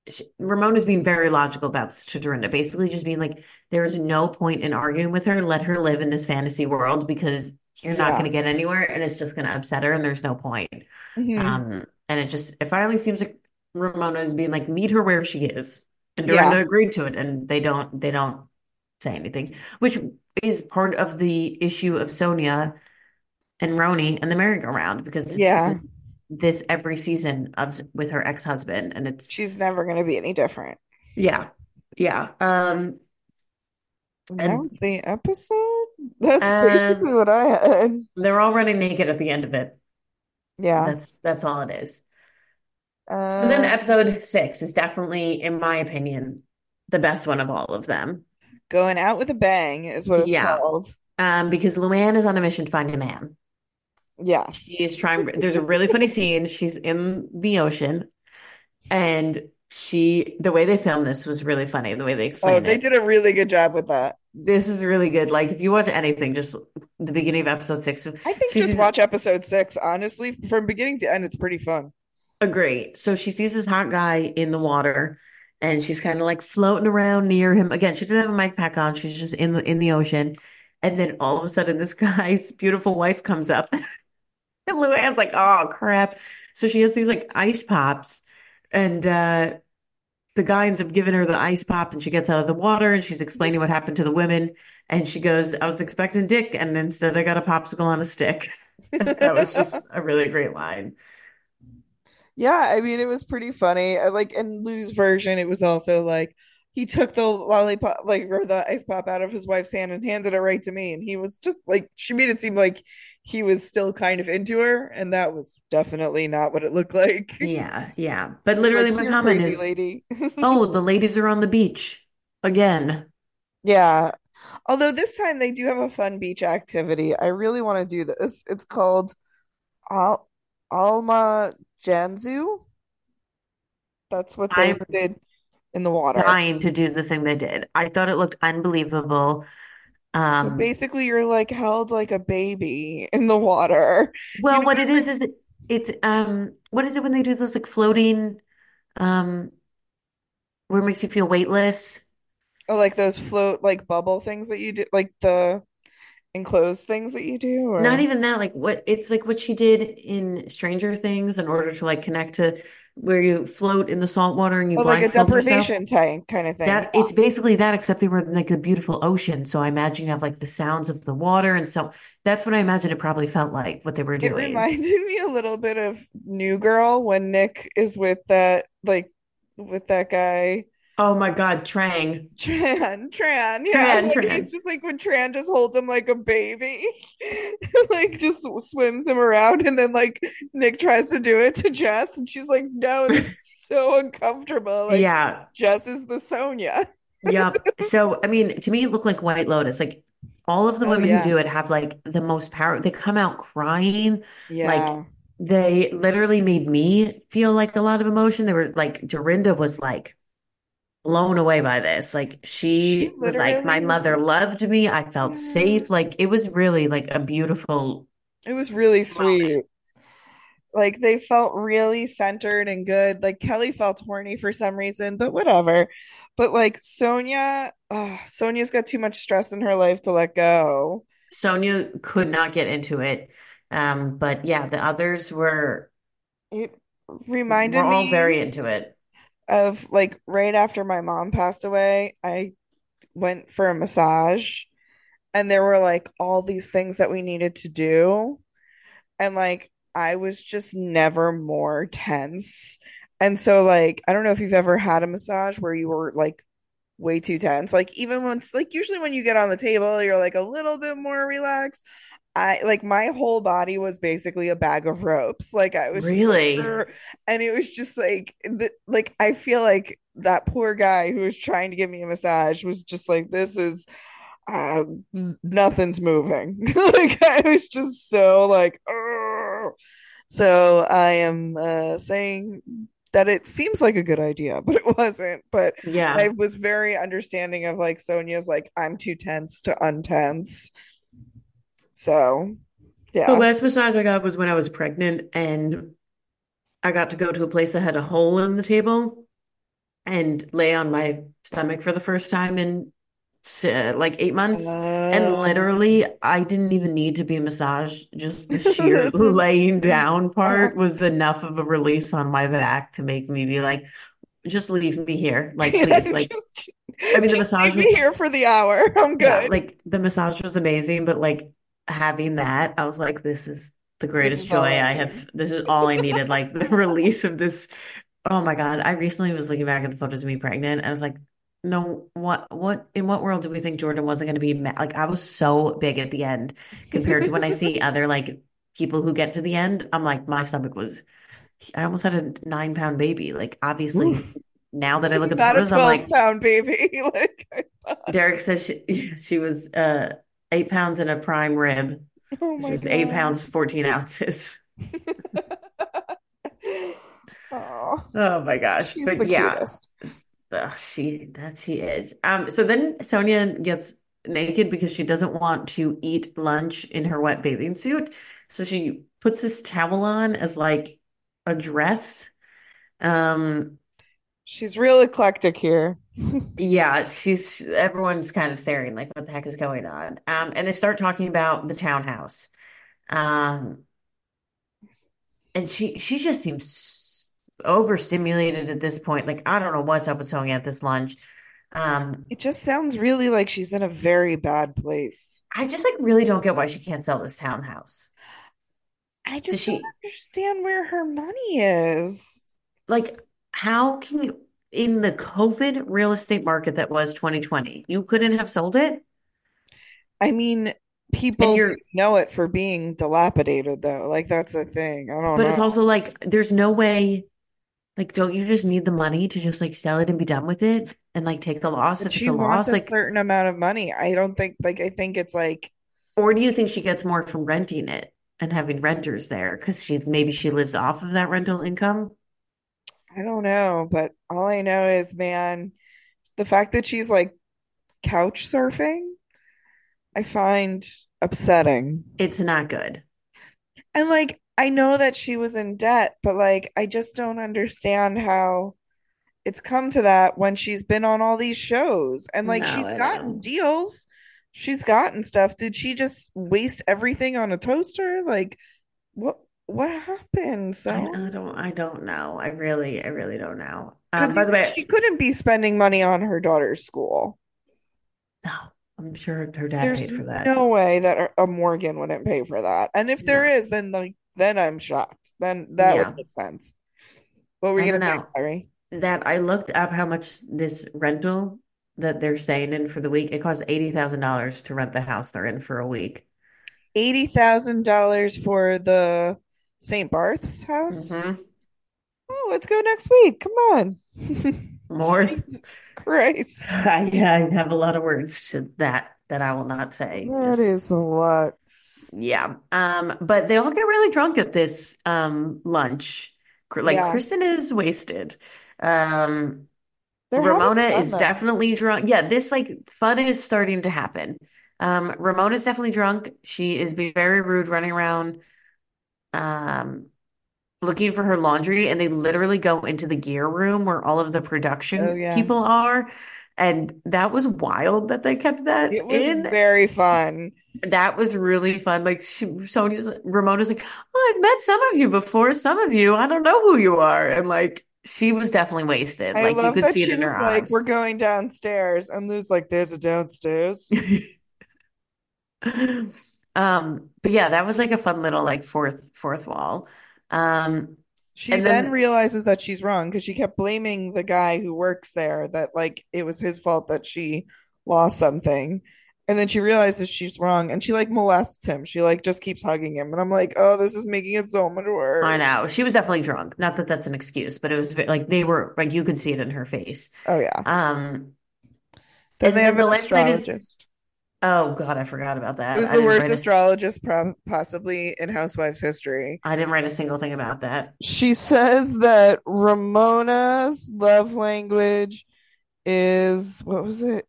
S4: Ramona's being very logical about this to Dorinda, basically just being like, there is no point in arguing with her. Let her live in this fantasy world because you're not going
S5: Yeah.
S4: to get anywhere and it's just going to upset her and there's no point.
S5: Hmm.
S4: And it finally seems like Ramona is being like, meet her where she is. And
S5: Yeah.
S4: Dorinda agreed to it and they don't say anything, which is part of the issue of Sonia and Roni and the merry-go-round because it's
S5: Yeah.
S4: this every season of with her ex-husband and
S5: She's
S4: it's
S5: never going to be any different.
S4: yeah. Yeah.
S5: And that
S4: And
S5: was the episode. That's basically
S4: um
S5: what I had.
S4: they're all running naked at the end of it.
S5: Yeah.
S4: That's all it is. So then
S5: Uh,
S4: episode 6 is definitely, in my opinion, the best one of all of them.
S5: Going Out with a Bang is what it's
S4: Yeah.
S5: called.
S4: Because Luann is on a mission to find a man. She
S5: Yes.
S4: is trying, there's a really funny scene. She's in the ocean and the way they filmed this was really funny, the way they
S5: Oh,
S4: explained
S5: they
S4: it.
S5: did a really good job with that.
S4: This is really good. Like if you watch anything, just the beginning of episode 6,
S5: I think
S4: she
S5: just
S4: sees
S5: watch episode 6, honestly, from beginning to end, it's pretty fun.
S4: agree. So she sees this hot guy in the water and she's kind of like floating around near him. Again, she doesn't have a mic pack on. She's just in the ocean. And then all of a sudden this guy's beautiful wife comes up. And Luann's like, oh crap. So she has these like ice pops and the guy ends up giving her the ice pop and she gets out of the water and she's explaining what happened to the women. And she goes, I was expecting dick and instead I got a popsicle on a stick. That was just a really great line.
S5: Yeah, I mean, it was pretty funny. Like in Lou's version, it was also like he took the lollipop, like, or the ice pop out of his wife's hand and handed it right to me. And he was just like, she made it seem like he was still kind of into her. And that was definitely not what it looked like.
S4: Yeah, yeah. But
S5: He was like,
S4: literally my
S5: here,
S4: comment
S5: crazy
S4: is,
S5: lady.
S4: oh, the ladies are on the beach again.
S5: Yeah. Although this time they do have a fun beach activity. I really want to do this. It's called Al Alma Janzu. That's what they
S4: I'm
S5: did in the water.
S4: dying to do the thing they did. I thought it looked unbelievable.
S5: So
S4: Um,
S5: basically, you're like held like a baby in the water. You
S4: well,
S5: know,
S4: what it is it's what is it when they do those like floating um where it makes you feel weightless?
S5: like those float like bubble things that you do, like the enclosed things that you do,
S4: Not
S5: or
S4: even that, like what it's like what she did in Stranger Things in order to like connect to where you float in the salt water and you
S5: oh, like a
S4: blindfold yourself.
S5: deprivation tank kind of thing.
S4: That it's basically that, except they were in, like a beautiful ocean. So I imagine you have like the sounds of the water, and so that's what I imagine it probably felt like what they were
S5: It
S4: doing.
S5: reminded me a little bit of New Girl when Nick is with that, like, with that guy.
S4: Oh my God, Trang,
S5: Tran, yeah.
S4: Tran,
S5: When he's
S4: Tran.
S5: just like when Tran just holds him like a baby, like just swims him around, and then like Nick tries to do it to Jess, and she's like, "No, this is so uncomfortable." Like
S4: Yeah,
S5: Jess is the Sonia.
S4: yep. So I mean, to me, it looked like White Lotus. Like all of the
S5: Oh
S4: women who
S5: yeah,
S4: do it have like the most power. They come out crying, like
S5: yeah.
S4: they literally made me feel like a lot of emotion. They were like, Dorinda was like blown away by this. Like
S5: She
S4: she was like, my
S5: literally was
S4: mother
S5: like,
S4: loved me. I felt
S5: yeah.
S4: safe. Like it was really like a beautiful
S5: It was really
S4: moment.
S5: sweet. Like they felt really centered and good. Like Kelly felt horny for some reason, but whatever. But like Sonia, Sonia's got too much stress in her life to let go.
S4: Sonia could not get into it. But yeah, the others
S5: It
S4: were
S5: reminded
S4: all very
S5: me
S4: into it.
S5: of like right after my mom passed away, I went for a massage and there were like all these things that we needed to do. And like I was just never more tense. And so like I don't know if you've ever had a massage where you were like way too tense. Like even when it's like usually when you get on the table, you're like a little bit more relaxed. I like my whole body was basically a bag of ropes. Like I was just like,
S4: Really?
S5: "Grr." And it was just like like I feel like that poor guy who was trying to give me a massage was just like, this is uh, nothing's moving. Like I was just so like, "Ugh." So I am saying that it seems like a good idea, but it wasn't. But I
S4: Yeah.
S5: was very understanding of like Sonia's like, I'm too tense to untense. So
S4: The
S5: yeah.
S4: last massage I got was when I was pregnant and I got to go to a place that had a hole in the table. and lay on my stomach for the first time in like 8 months. And
S5: Uh,
S4: literally, I didn't even need to be massaged. Just the sheer
S5: that's
S4: laying
S5: a-
S4: down part was enough of a release on my back to make me be like, just leave me here. Like,
S5: yeah,
S4: please. Like, I mean, the
S5: just leave
S4: massage
S5: me
S4: was,
S5: here for the hour. I'm
S4: yeah,
S5: good.
S4: like the massage was amazing, but like having that, I was like, this is the
S5: This
S4: greatest
S5: is all
S4: joy
S5: I
S4: I
S5: need.
S4: have. This is all I needed. Like the release of this. Oh my God. I recently was looking back at the photos of me pregnant and I was like, no, in what world did we think Jordan wasn't going to be like, I was so big at the end compared to when I see other like people who get to the end. I'm like, my stomach was, I almost had a 9 pound baby. Like, obviously,
S5: Oof.
S4: now that I look at the
S5: Not a
S4: photos, I'm
S5: 12
S4: like,
S5: pound baby. Like I thought.
S4: Derek says she was 8 pounds in a prime rib.
S5: Oh
S4: She
S5: my
S4: was 8 pounds,
S5: God.
S4: 14 ounces.
S5: Oh,
S4: Oh my gosh.
S5: she's
S4: But
S5: the
S4: yeah,
S5: cutest.
S4: she is. So then Sonia gets naked because she doesn't want to eat lunch in her wet bathing suit. So she puts this towel on as like a dress. Um,
S5: She's real eclectic here.
S4: yeah, everyone's kind of staring like, what the heck is going on? And they start talking about the townhouse. Um, and she just seems overstimulated at this point. Like, I don't know what's up with Sonia at this lunch. Um,
S5: It just sounds really like she's in a very bad place.
S4: I just like really don't get why she can't sell this townhouse.
S5: I
S4: Does
S5: just don't
S4: she
S5: understand where her money is.
S4: like how can you in the COVID real estate market that was 2020, you couldn't have sold it?
S5: I mean,
S4: And
S5: people do
S4: you're
S5: know it for being dilapidated, though. Like, that's a thing. I don't
S4: but it's
S5: know.
S4: also like there's no way like don't you just need the money to just like sell it and be done with it and like take the loss
S5: But
S4: if it's
S5: she
S4: a
S5: wants
S4: loss?
S5: a
S4: Like
S5: certain amount of money. I don't think, like, I think it's like,
S4: or do you think she gets more from renting it and having renters there because she lives off of that rental income?
S5: I don't know. But all I know is, man, the fact that she's like couch surfing, I find upsetting.
S4: It's not good.
S5: And like, I know that she was in debt, but like, I just don't understand how it's come to that when she's been on all these shows and like
S4: No,
S5: she's
S4: I
S5: gotten
S4: know.
S5: deals. She's gotten stuff. Did she just waste everything on a toaster? Like, what what happened? So,
S4: I don't know. I really don't know.
S5: because
S4: By the way,
S5: she couldn't be spending money on her daughter's school.
S4: no, I'm sure her dad
S5: There's
S4: paid for that.
S5: no way that a Morgan wouldn't pay for that. And if there
S4: No.
S5: is, then like then I'm shocked. Then that would
S4: Yeah.
S5: make sense. What were
S4: I
S5: you
S4: don't
S5: gonna say,
S4: know.
S5: sorry?
S4: That I looked up how much this rental that they're staying in for the week. It costs $80,000 to rent the house they're in for a week.
S5: $80,000 for the St. Barth's house?
S4: Hmm.
S5: Oh, let's go next week. Come on.
S4: More.
S5: Jesus Christ.
S4: I have a lot of words to that I will not say.
S5: That
S4: Just
S5: is a lot.
S4: yeah. But they all get really drunk at this lunch. Like
S5: Yeah,
S4: Kristen is wasted. Um,
S5: they're having
S4: Ramona
S5: fun
S4: is
S5: though.
S4: definitely drunk. Yeah, this like fun is starting to happen. Ramona's definitely drunk. She is being very rude, running around, um, looking for her laundry, and they literally go into the gear room where all of the
S5: Oh,
S4: production
S5: yeah.
S4: people are. And that was wild that they kept that
S5: It was
S4: in.
S5: very fun.
S4: That was really fun. Like Ramona's like, oh, I've met some of you before, some of you, I don't know who you are. And like she was definitely wasted.
S5: I
S4: Like you
S5: love
S4: could
S5: that
S4: see it
S5: she
S4: in her
S5: was like,
S4: eyes.
S5: we're going downstairs. And Lou's like, there's a downstairs.
S4: But yeah, that was like a fun little like fourth wall. Um,
S5: She
S4: and
S5: then
S4: then
S5: realizes that she's wrong because she kept blaming the guy who works there that like it was his fault that she lost something. And then she realizes she's wrong and she like molests him. She like just keeps hugging him. And I'm like, oh, this is making it so much
S4: I
S5: worse.
S4: know she was definitely drunk. Not that that's an excuse, but it was like they were like you could see it in her face.
S5: Oh, yeah.
S4: Um,
S5: Then they
S4: and
S5: have
S4: then
S5: an
S4: the last night is
S5: astrologist.
S4: oh God, I forgot about
S5: It
S4: that.
S5: was the worst astrologist possibly in Housewives history.
S4: I didn't write a single thing about that.
S5: She says that Ramona's love language is what was it?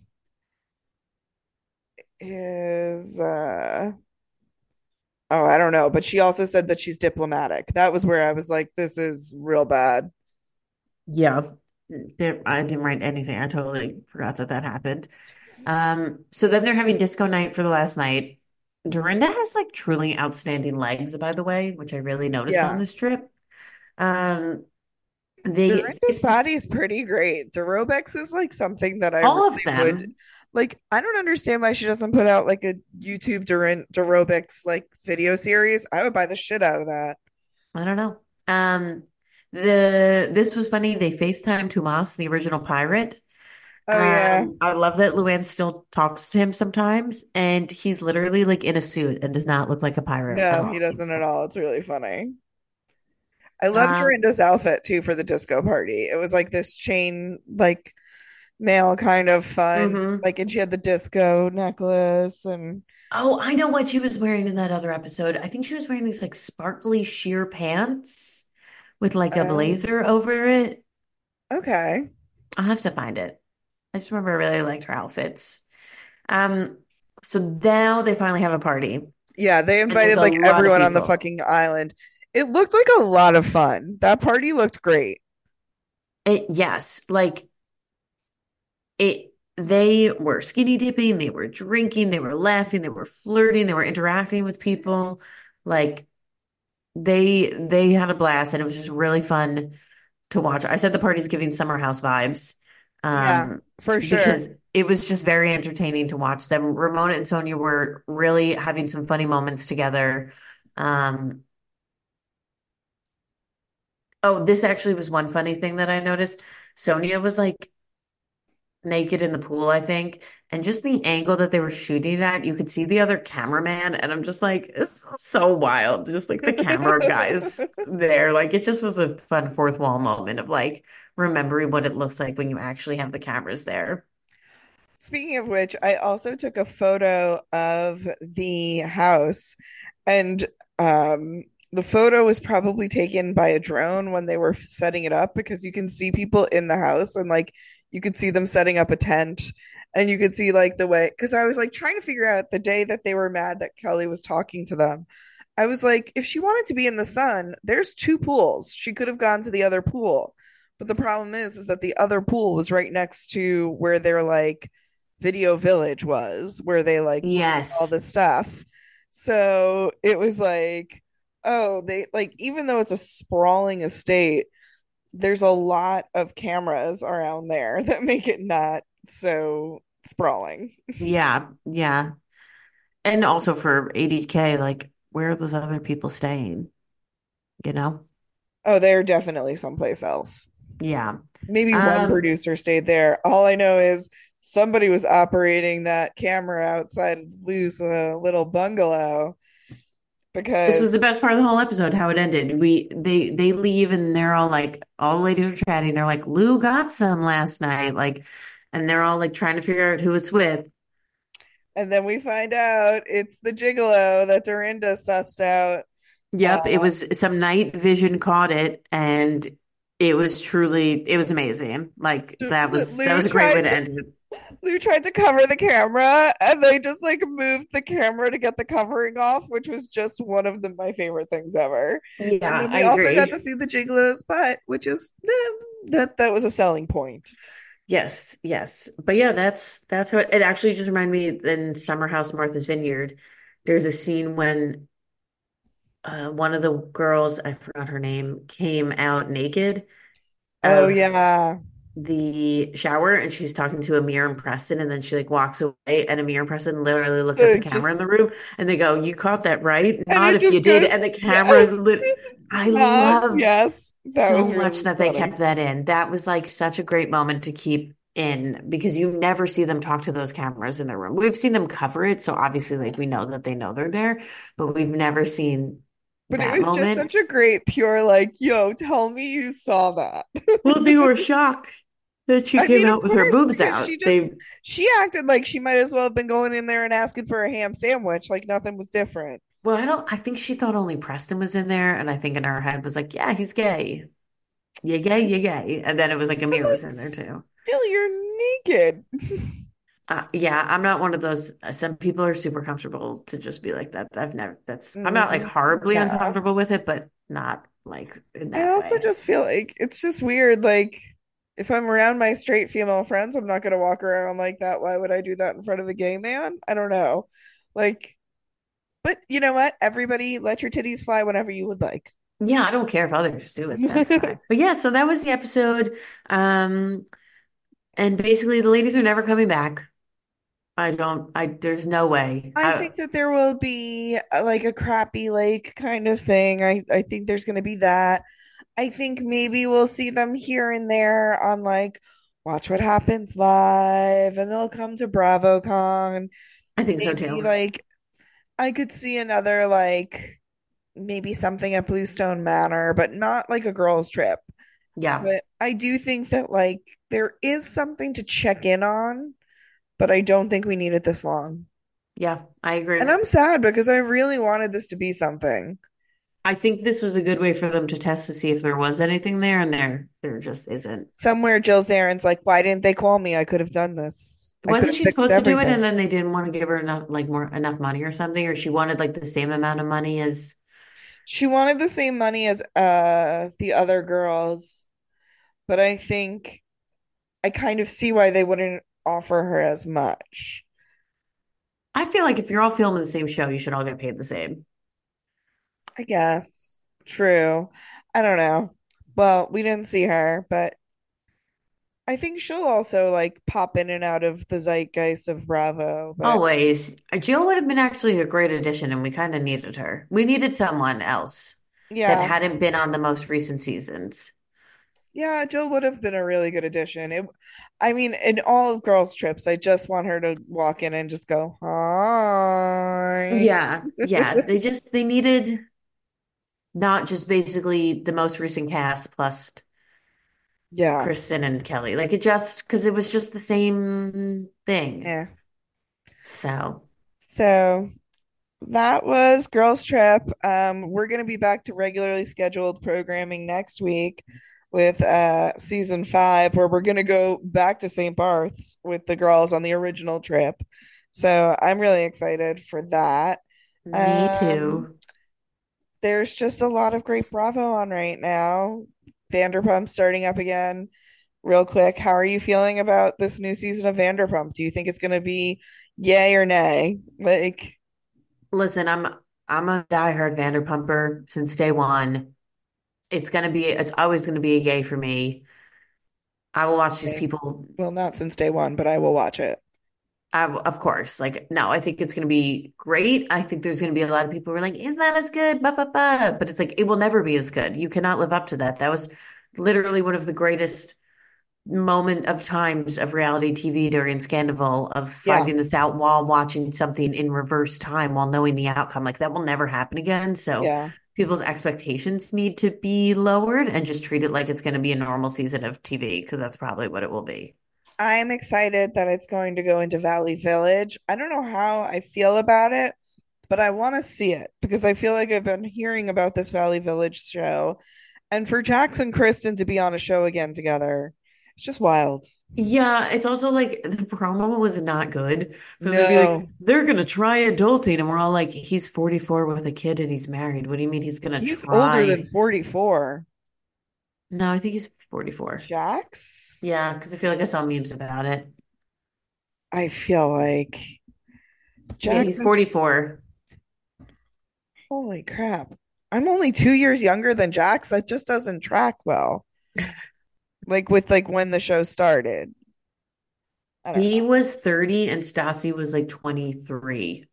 S5: Is oh, I don't know, but she also said that she's diplomatic. That was where I was like, this is real bad.
S4: Yeah. I didn't write anything. I totally forgot that that happened. So then they're having disco night for the last night. Dorinda has like truly outstanding legs, by the way, which I really noticed on
S5: Yeah.
S4: this trip. Um, they
S5: Dorinda's body is pretty great. Aerobics is like something that I
S4: all
S5: really
S4: of
S5: would
S4: them.
S5: like. I don't understand why she doesn't put out like a YouTube aerobics like video series. I would buy the shit out of that.
S4: I don't know. This was funny. They FaceTime Tomas, the original pirate.
S5: Oh yeah.
S4: I love that Luann still talks to him sometimes, and he's literally like in a suit and does not look like a pirate at
S5: No, he
S4: all.
S5: doesn't at all. It's really funny. I love
S4: Um,
S5: Dorinda's outfit too for the disco party. It was like this chain like mail kind of fun.
S4: mhm.
S5: Like and she had the disco necklace and
S4: Oh, I know what she was wearing in that other episode. I think she was wearing these like sparkly sheer pants with like a
S5: oh
S4: blazer over it.
S5: okay.
S4: I'll have to find it. I just remember I really liked her outfits. Um, so now they finally have a party,
S5: Yeah, they
S4: and there's
S5: invited
S4: a
S5: like
S4: lot of
S5: everyone on the
S4: people.
S5: fucking island. It looked like a lot of fun. That party looked great.
S4: Yes, like it. They were skinny dipping, they were drinking, they were laughing, they were flirting, they were interacting with people. Like they had a blast, and it was just really fun to watch. I said the party's giving Summer House vibes,
S5: Yeah,
S4: um,
S5: for sure.
S4: because it was just very entertaining to watch them. Ramona and Sonia were really having some funny moments together. Um, oh, this actually was one funny thing that I noticed. Sonia was like naked in the pool, I think, and just the angle that they were shooting at, you could see the other cameraman, and I'm just like, this is so wild. Just like the camera guys there, like it just was a fun fourth wall moment of like remembering what it looks like when you actually have the cameras there.
S5: Speaking of which, I also took a photo of the house and the photo was probably taken by a drone when they were setting it up because you can see people in the house and like you could see them setting up a tent and you could see like the way because I was like trying to figure out the day that they were mad that Kelly was talking to them. I was like, if she wanted to be in the sun, there's two pools. She could have gone to the other pool. But the problem is that the other pool was right next to where their like video village was, where they like moved all
S4: Yes.
S5: the stuff. So it was like, oh, they like, even though it's a sprawling estate, there's a lot of cameras around there that make it not so sprawling.
S4: Yeah. Yeah. And also for 80K, like where are those other people staying? You know?
S5: Oh, they're definitely someplace else.
S4: Yeah.
S5: Maybe one
S4: Um,
S5: producer stayed there. All I know is somebody was operating that camera outside of Lou's little bungalow
S4: This
S5: because
S4: was the best part of the whole episode, how it ended. They leave and they're all like, all the ladies are chatting. They're like, Lou got some last night, like, and they're all like trying to figure out who it's with.
S5: and then we find out it's the gigolo that Dorinda sussed out.
S4: Yep, it was some night vision caught it, and it was amazing. Like that
S5: Lou
S4: was a great way
S5: tried
S4: to
S5: to
S4: end it.
S5: Lou tried to cover the camera and they just like moved the camera to get the covering off, which was just one of my favorite things ever. And
S4: Yeah,
S5: then
S4: I
S5: we also got to
S4: agree.
S5: see the gigolo's butt, which is that was a selling point.
S4: Yes, yes. But yeah, that's how it actually just reminded me in Summer House Martha's Vineyard, there's a scene when one of the girls, I forgot her name, came out naked
S5: Oh
S4: of
S5: yeah.
S4: the shower and she's talking to Amir and Preston and then she like walks away and Amir and Preston literally look at the camera
S5: Just
S4: in the room and they go, "You caught that, right?
S5: and
S4: Not
S5: it
S4: if you
S5: just
S4: did."
S5: goes,
S4: And the camera's
S5: yes.
S4: lit. I
S5: Nods,
S4: loved
S5: yes. That
S4: so
S5: was
S4: much
S5: really
S4: that they
S5: funny.
S4: kept that in. That was like such a great moment to keep in because you never see them talk to those cameras in their room. We've seen them cover it, so obviously like we know that they know they're there, but we've never seen
S5: But it
S4: that
S5: was just
S4: moment.
S5: such a great, pure, like, yo, tell me you saw that.
S4: Well, they were shocked that she
S5: I
S4: came
S5: mean, of
S4: out with her
S5: course,
S4: boobs
S5: because
S4: out.
S5: she she acted like she might as well have been going in there and asking for a ham sandwich, like nothing was different.
S4: Well, I think she thought only Preston was in there, and I think in her head was like, yeah, he's gay. You gay, you gay. And then it was like
S5: But
S4: Amir
S5: like,
S4: was in there too.
S5: still, you're naked.
S4: Yeah, I'm not one of those. Some people are super comfortable to just be like that. I'm not like
S5: Mm,
S4: horribly
S5: yeah.
S4: uncomfortable with it, but not like in
S5: I
S4: that
S5: also
S4: way.
S5: just feel like it's just weird. Like, If I'm around my straight female friends, I'm not going to walk around like that. Why would I do that in front of a gay man? I don't know. Like, but you know what? Everybody let your titties fly whenever you would like.
S4: Yeah, I don't care if others do it. That's fine. But yeah, so that was the episode. Um, and basically the ladies are never coming back. There's no way.
S5: I think that there will be like a crappy lake kind of thing. I think there's going to be that. I think maybe we'll see them here and there on like Watch What Happens Live, and they'll come to BravoCon.
S4: I think so
S5: Maybe
S4: too.
S5: like I could see another like maybe something at Bluestone Manor, but not like a girls' trip.
S4: Yeah.
S5: But I do think that like there is something to check in on, but I don't think we need it this long.
S4: Yeah, I
S5: And
S4: agree.
S5: I'm sad because I really wanted this to be something.
S4: I think this was a good way for them to test to see if there was anything there, and there just isn't.
S5: Somewhere Jill Zarin's like, why didn't they call me? I could have done this. I could
S4: Wasn't
S5: have
S4: she
S5: fixed
S4: supposed to do it,
S5: everything.
S4: and then they didn't want to give her enough money or something, or she wanted like the same amount of money as
S5: She wanted the same money as the other girls, but I think I kind of see why they wouldn't offer her as much.
S4: I feel like if you're all filming the same show, you should all get paid the same.
S5: I guess. True. I don't know. Well, we didn't see her, but I think she'll also like pop in and out of the zeitgeist of Bravo. But
S4: Always. Jill would have been actually a great addition, and we kind of needed her. We needed someone else that
S5: yeah,
S4: hadn't been on the most recent seasons.
S5: yeah, Jill would have been a really good addition. I mean, in all of girls' trips, I just want her to walk in and just go, hi.
S4: Yeah, yeah. They needed not just basically the most recent cast plus
S5: Yeah.
S4: Kristen and Kelly. Like it just because it was just the same thing.
S5: Yeah.
S4: So
S5: So that was Girls Trip. We're gonna be back to regularly scheduled programming next week with season 5, where we're gonna go back to St. Barth's with the girls on the original trip. So I'm really excited for that.
S4: me
S5: Um,
S4: too.
S5: there's just a lot of great Bravo on right now. Vanderpump starting up again. Real quick, how are you feeling about this new season of Vanderpump? Do you think it's gonna be yay or nay? Like,
S4: Listen, I'm a diehard Vanderpumper since day one. It's always gonna be a yay for me. I will watch these
S5: okay.
S4: people.
S5: Well, not since day one, but I will watch it.
S4: Of course, like no, I think it's gonna be great. I think there's gonna be a lot of people who are like, "Is that as good?" Ba, ba, ba. But it's like it will never be as good. You cannot live up to that. That was literally one of the greatest moment of times of reality TV during Scandal of
S5: Yeah,
S4: finding this out while watching something in reverse time while knowing the outcome. Like that will never happen again. So
S5: yeah.
S4: people's expectations need to be lowered and just treat it like it's going to be a normal season of TV because that's probably what it will be.
S5: I'm excited that it's going to go into Valley Village. I don't know how I feel about it, but I want to see it because I feel like I've been hearing about this Valley Village show. And for Jax and Kristen to be on a show again together, it's just wild.
S4: Yeah, it's also like the promo was not good for them to be like,
S5: No,
S4: they're gonna try adulting, and we're all like, he's 44 with a kid and he's married. What do you mean he's gonna
S5: he's older than
S4: try?
S5: 44.
S4: No, I think he's 44.
S5: Jax?
S4: Yeah, because I feel like I saw memes about it.
S5: I feel like
S4: Yeah,
S5: Jax
S4: he's
S5: is,
S4: 44.
S5: holy crap. I'm only 2 years younger than Jax. That just doesn't track well. Like with like when the show started. I don't
S4: He
S5: know.
S4: was 30 and Stassi was like 23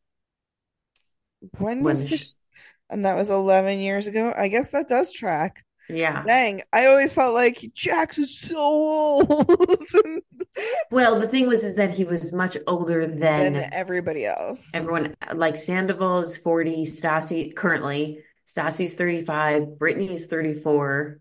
S5: When
S4: when
S5: was
S4: the
S5: the
S4: sh
S5: sh and that was 11 years ago? I guess that does track.
S4: yeah.
S5: Dang, I always felt like Jax is so old
S4: Well, the thing was is that he was much older
S5: than
S4: than
S5: everybody else.
S4: everyone. Like Sandoval is 40, Stassi currently, Stassi's 35, Brittany's 34,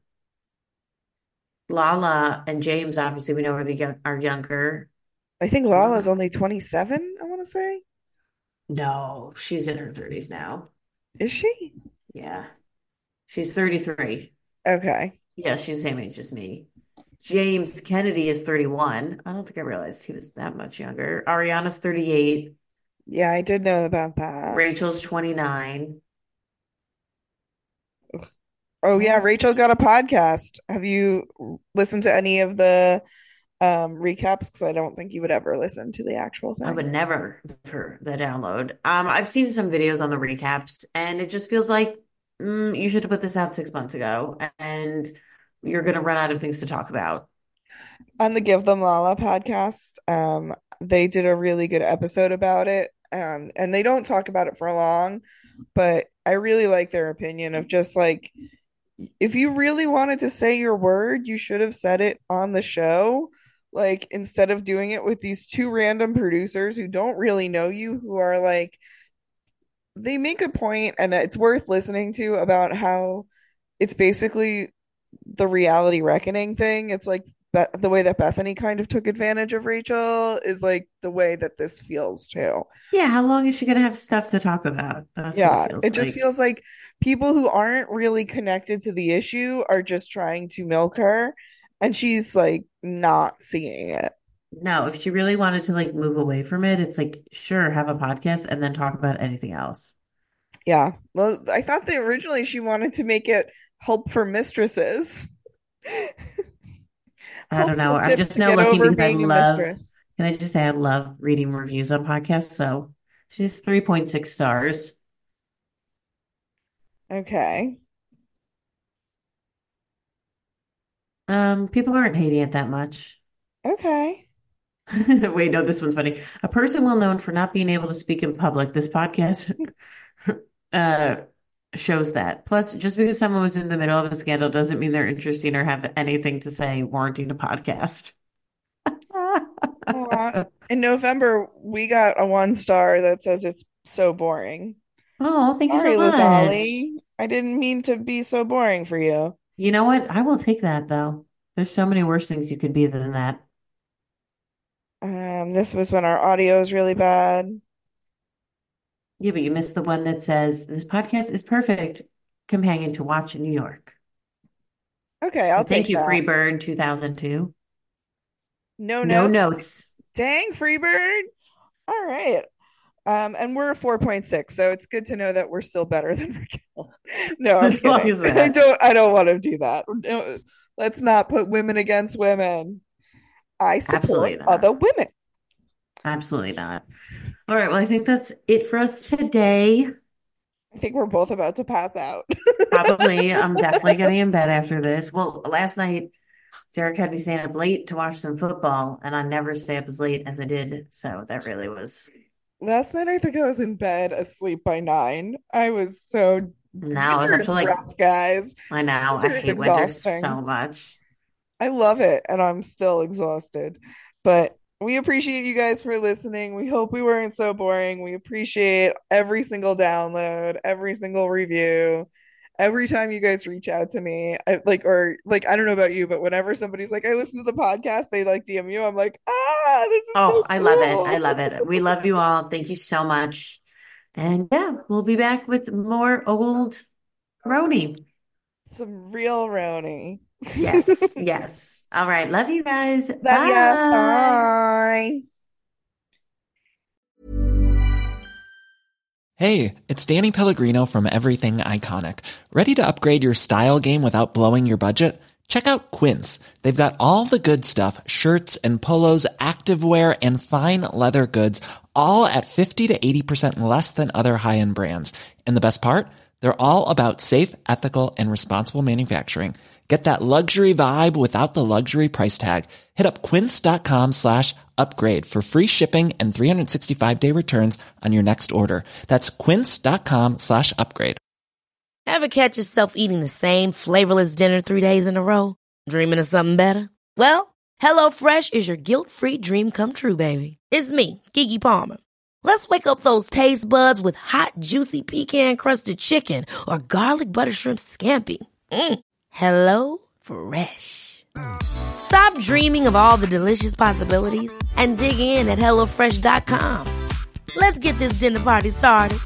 S4: Lala and James, obviously we know are younger.
S5: I think Lala's
S4: Uh,
S5: only 27, I want to say.
S4: no, she's in her 30s now.
S5: Is she?
S4: Yeah. She's 33.
S5: Okay.
S4: Yeah, she's the same age as me. James Kennedy is 31. I don't think I realized he was that much younger. Ariana's 38.
S5: Yeah, I did know about that.
S4: Rachel's 29.
S5: Oh yeah, Rachel got a podcast. Have you listened to any of the recaps? Because I don't think you would ever listen to the actual
S4: I would
S5: thing.
S4: never for the download. I've seen some videos on the recaps, and it just feels like you should have put this out 6 months ago, and you're going to run out of things to talk about.
S5: On the Give Them Lala podcast, they did a really good episode about it. And they don't talk about it for long, but I really like their opinion of just like, if you really wanted to say your word, you should have said it on the show. Like, instead of doing it with these two random producers who don't really know you, who are like, they make a point, and it's worth listening to, about how it's basically the reality reckoning thing. It's like the way that Bethany kind of took advantage of Rachel is like the way that this feels too.
S4: Yeah, how long is she going to have stuff to talk about? That's what
S5: Yeah,
S4: it feels
S5: it just
S4: like.
S5: feels like people who aren't really connected to the issue are just trying to milk her, and she's like not seeing it.
S4: No, if she really wanted to like move away from it, it's like, sure, have a podcast and then talk about anything else.
S5: Yeah. Well, I thought that originally she wanted to make it help for mistresses.
S4: I don't know.
S5: Helpful
S4: I'm
S5: tips
S4: just
S5: to
S4: now
S5: get
S4: looking
S5: over
S4: because I
S5: being a
S4: love,
S5: mistress.
S4: can I just say I love reading reviews on podcasts? So she's 3.6 stars.
S5: Okay.
S4: People aren't hating it that much.
S5: Okay.
S4: Wait, no, this one's funny. A person well known for not being able to speak in public. This podcast uh shows that. Plus, just because someone was in the middle of a scandal doesn't mean they're interesting or have anything to say warranting a podcast.
S5: In November, we got a 1 star that says it's so boring.
S4: Oh, thank you so
S5: Sorry,
S4: much.
S5: Lizali. I didn't mean to be so boring for you.
S4: You know what? I will take that though. There's so many worse things you could be than that.
S5: This was when our audio is really bad.
S4: Yeah, but you missed the one that says this podcast is perfect companion to watch in New York.
S5: Okay,
S4: So
S5: I'll
S4: thank
S5: take
S4: you,
S5: that.
S4: Freebird 2002.
S5: No
S4: No
S5: notes.
S4: notes.
S5: Dang, Freebird. All right. And we're a 4.6, so it's good to know that we're still better than Raquel. No, I'm
S4: As long
S5: kidding.
S4: as that.
S5: I don't want to do that. No, let's not put women against women. I support
S4: Absolutely not.
S5: other women.
S4: Absolutely not. All right. Well, I think that's it for us today.
S5: I think we're both about to pass out.
S4: Probably. I'm definitely getting in bed after this. Well, last night, Derek had me staying up late to watch some football, and I never stay up as late as I did. So that really was.
S5: Last night, I think I was in bed asleep by 9. I was so
S4: No, I was
S5: winter
S4: up
S5: is
S4: to like,
S5: rough, guys.
S4: I know. I
S5: Winter is
S4: hate winter
S5: exhausting.
S4: so much.
S5: I love it, and I'm still exhausted. But we appreciate you guys for listening. We hope we weren't so boring. We appreciate every single download, every single review. Every time you guys reach out to me, I don't know about you, but whenever somebody's like, I listen to the podcast, they like DM you. I'm like, this is so
S4: Oh, I love it. I
S5: cool.
S4: love it. We love you all. Thank you so much. And yeah, we'll be back with more old Roni.
S5: Some real Roni.
S4: Yes, yes. All right. Love you guys.
S5: Love ya. Bye.
S6: Hey, it's Danny Pellegrino from Everything Iconic. Ready to upgrade your style game without blowing your budget? Check out Quince. They've got all the good stuff, shirts and polos, activewear, and fine leather goods, all at 50 to 80% less than other high-end brands. And the best part? They're all about safe, ethical, and responsible manufacturing. Get that luxury vibe without the luxury price tag. Hit up quince.com/upgrade for free shipping and 365-day returns on your next order. That's quince.com/upgrade.
S1: Ever catch yourself eating the same flavorless dinner 3 days in a row? Dreaming of something better? Well, HelloFresh is your guilt-free dream come true, baby. It's me, Keke Palmer. Let's wake up those taste buds with hot, juicy pecan-crusted chicken or garlic butter shrimp scampi. Hello Fresh. Stop dreaming of all the delicious possibilities and dig in at HelloFresh.com. Let's get this dinner party started.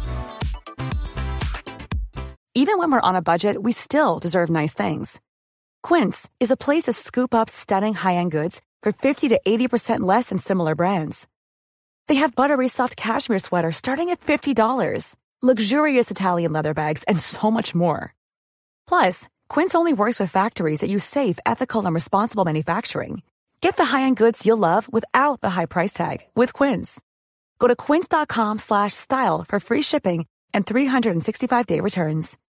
S7: Even when we're on a budget, we still deserve nice things. Quince is a place to scoop up stunning high-end goods for 50 to 80% less than similar brands. They have buttery soft cashmere sweaters starting at $50, luxurious Italian leather bags, and so much more. Plus, Quince only works with factories that use safe, ethical, and responsible manufacturing. Get the high-end goods you'll love without the high price tag with Quince. Go to quince.com/style for free shipping and 365-day returns.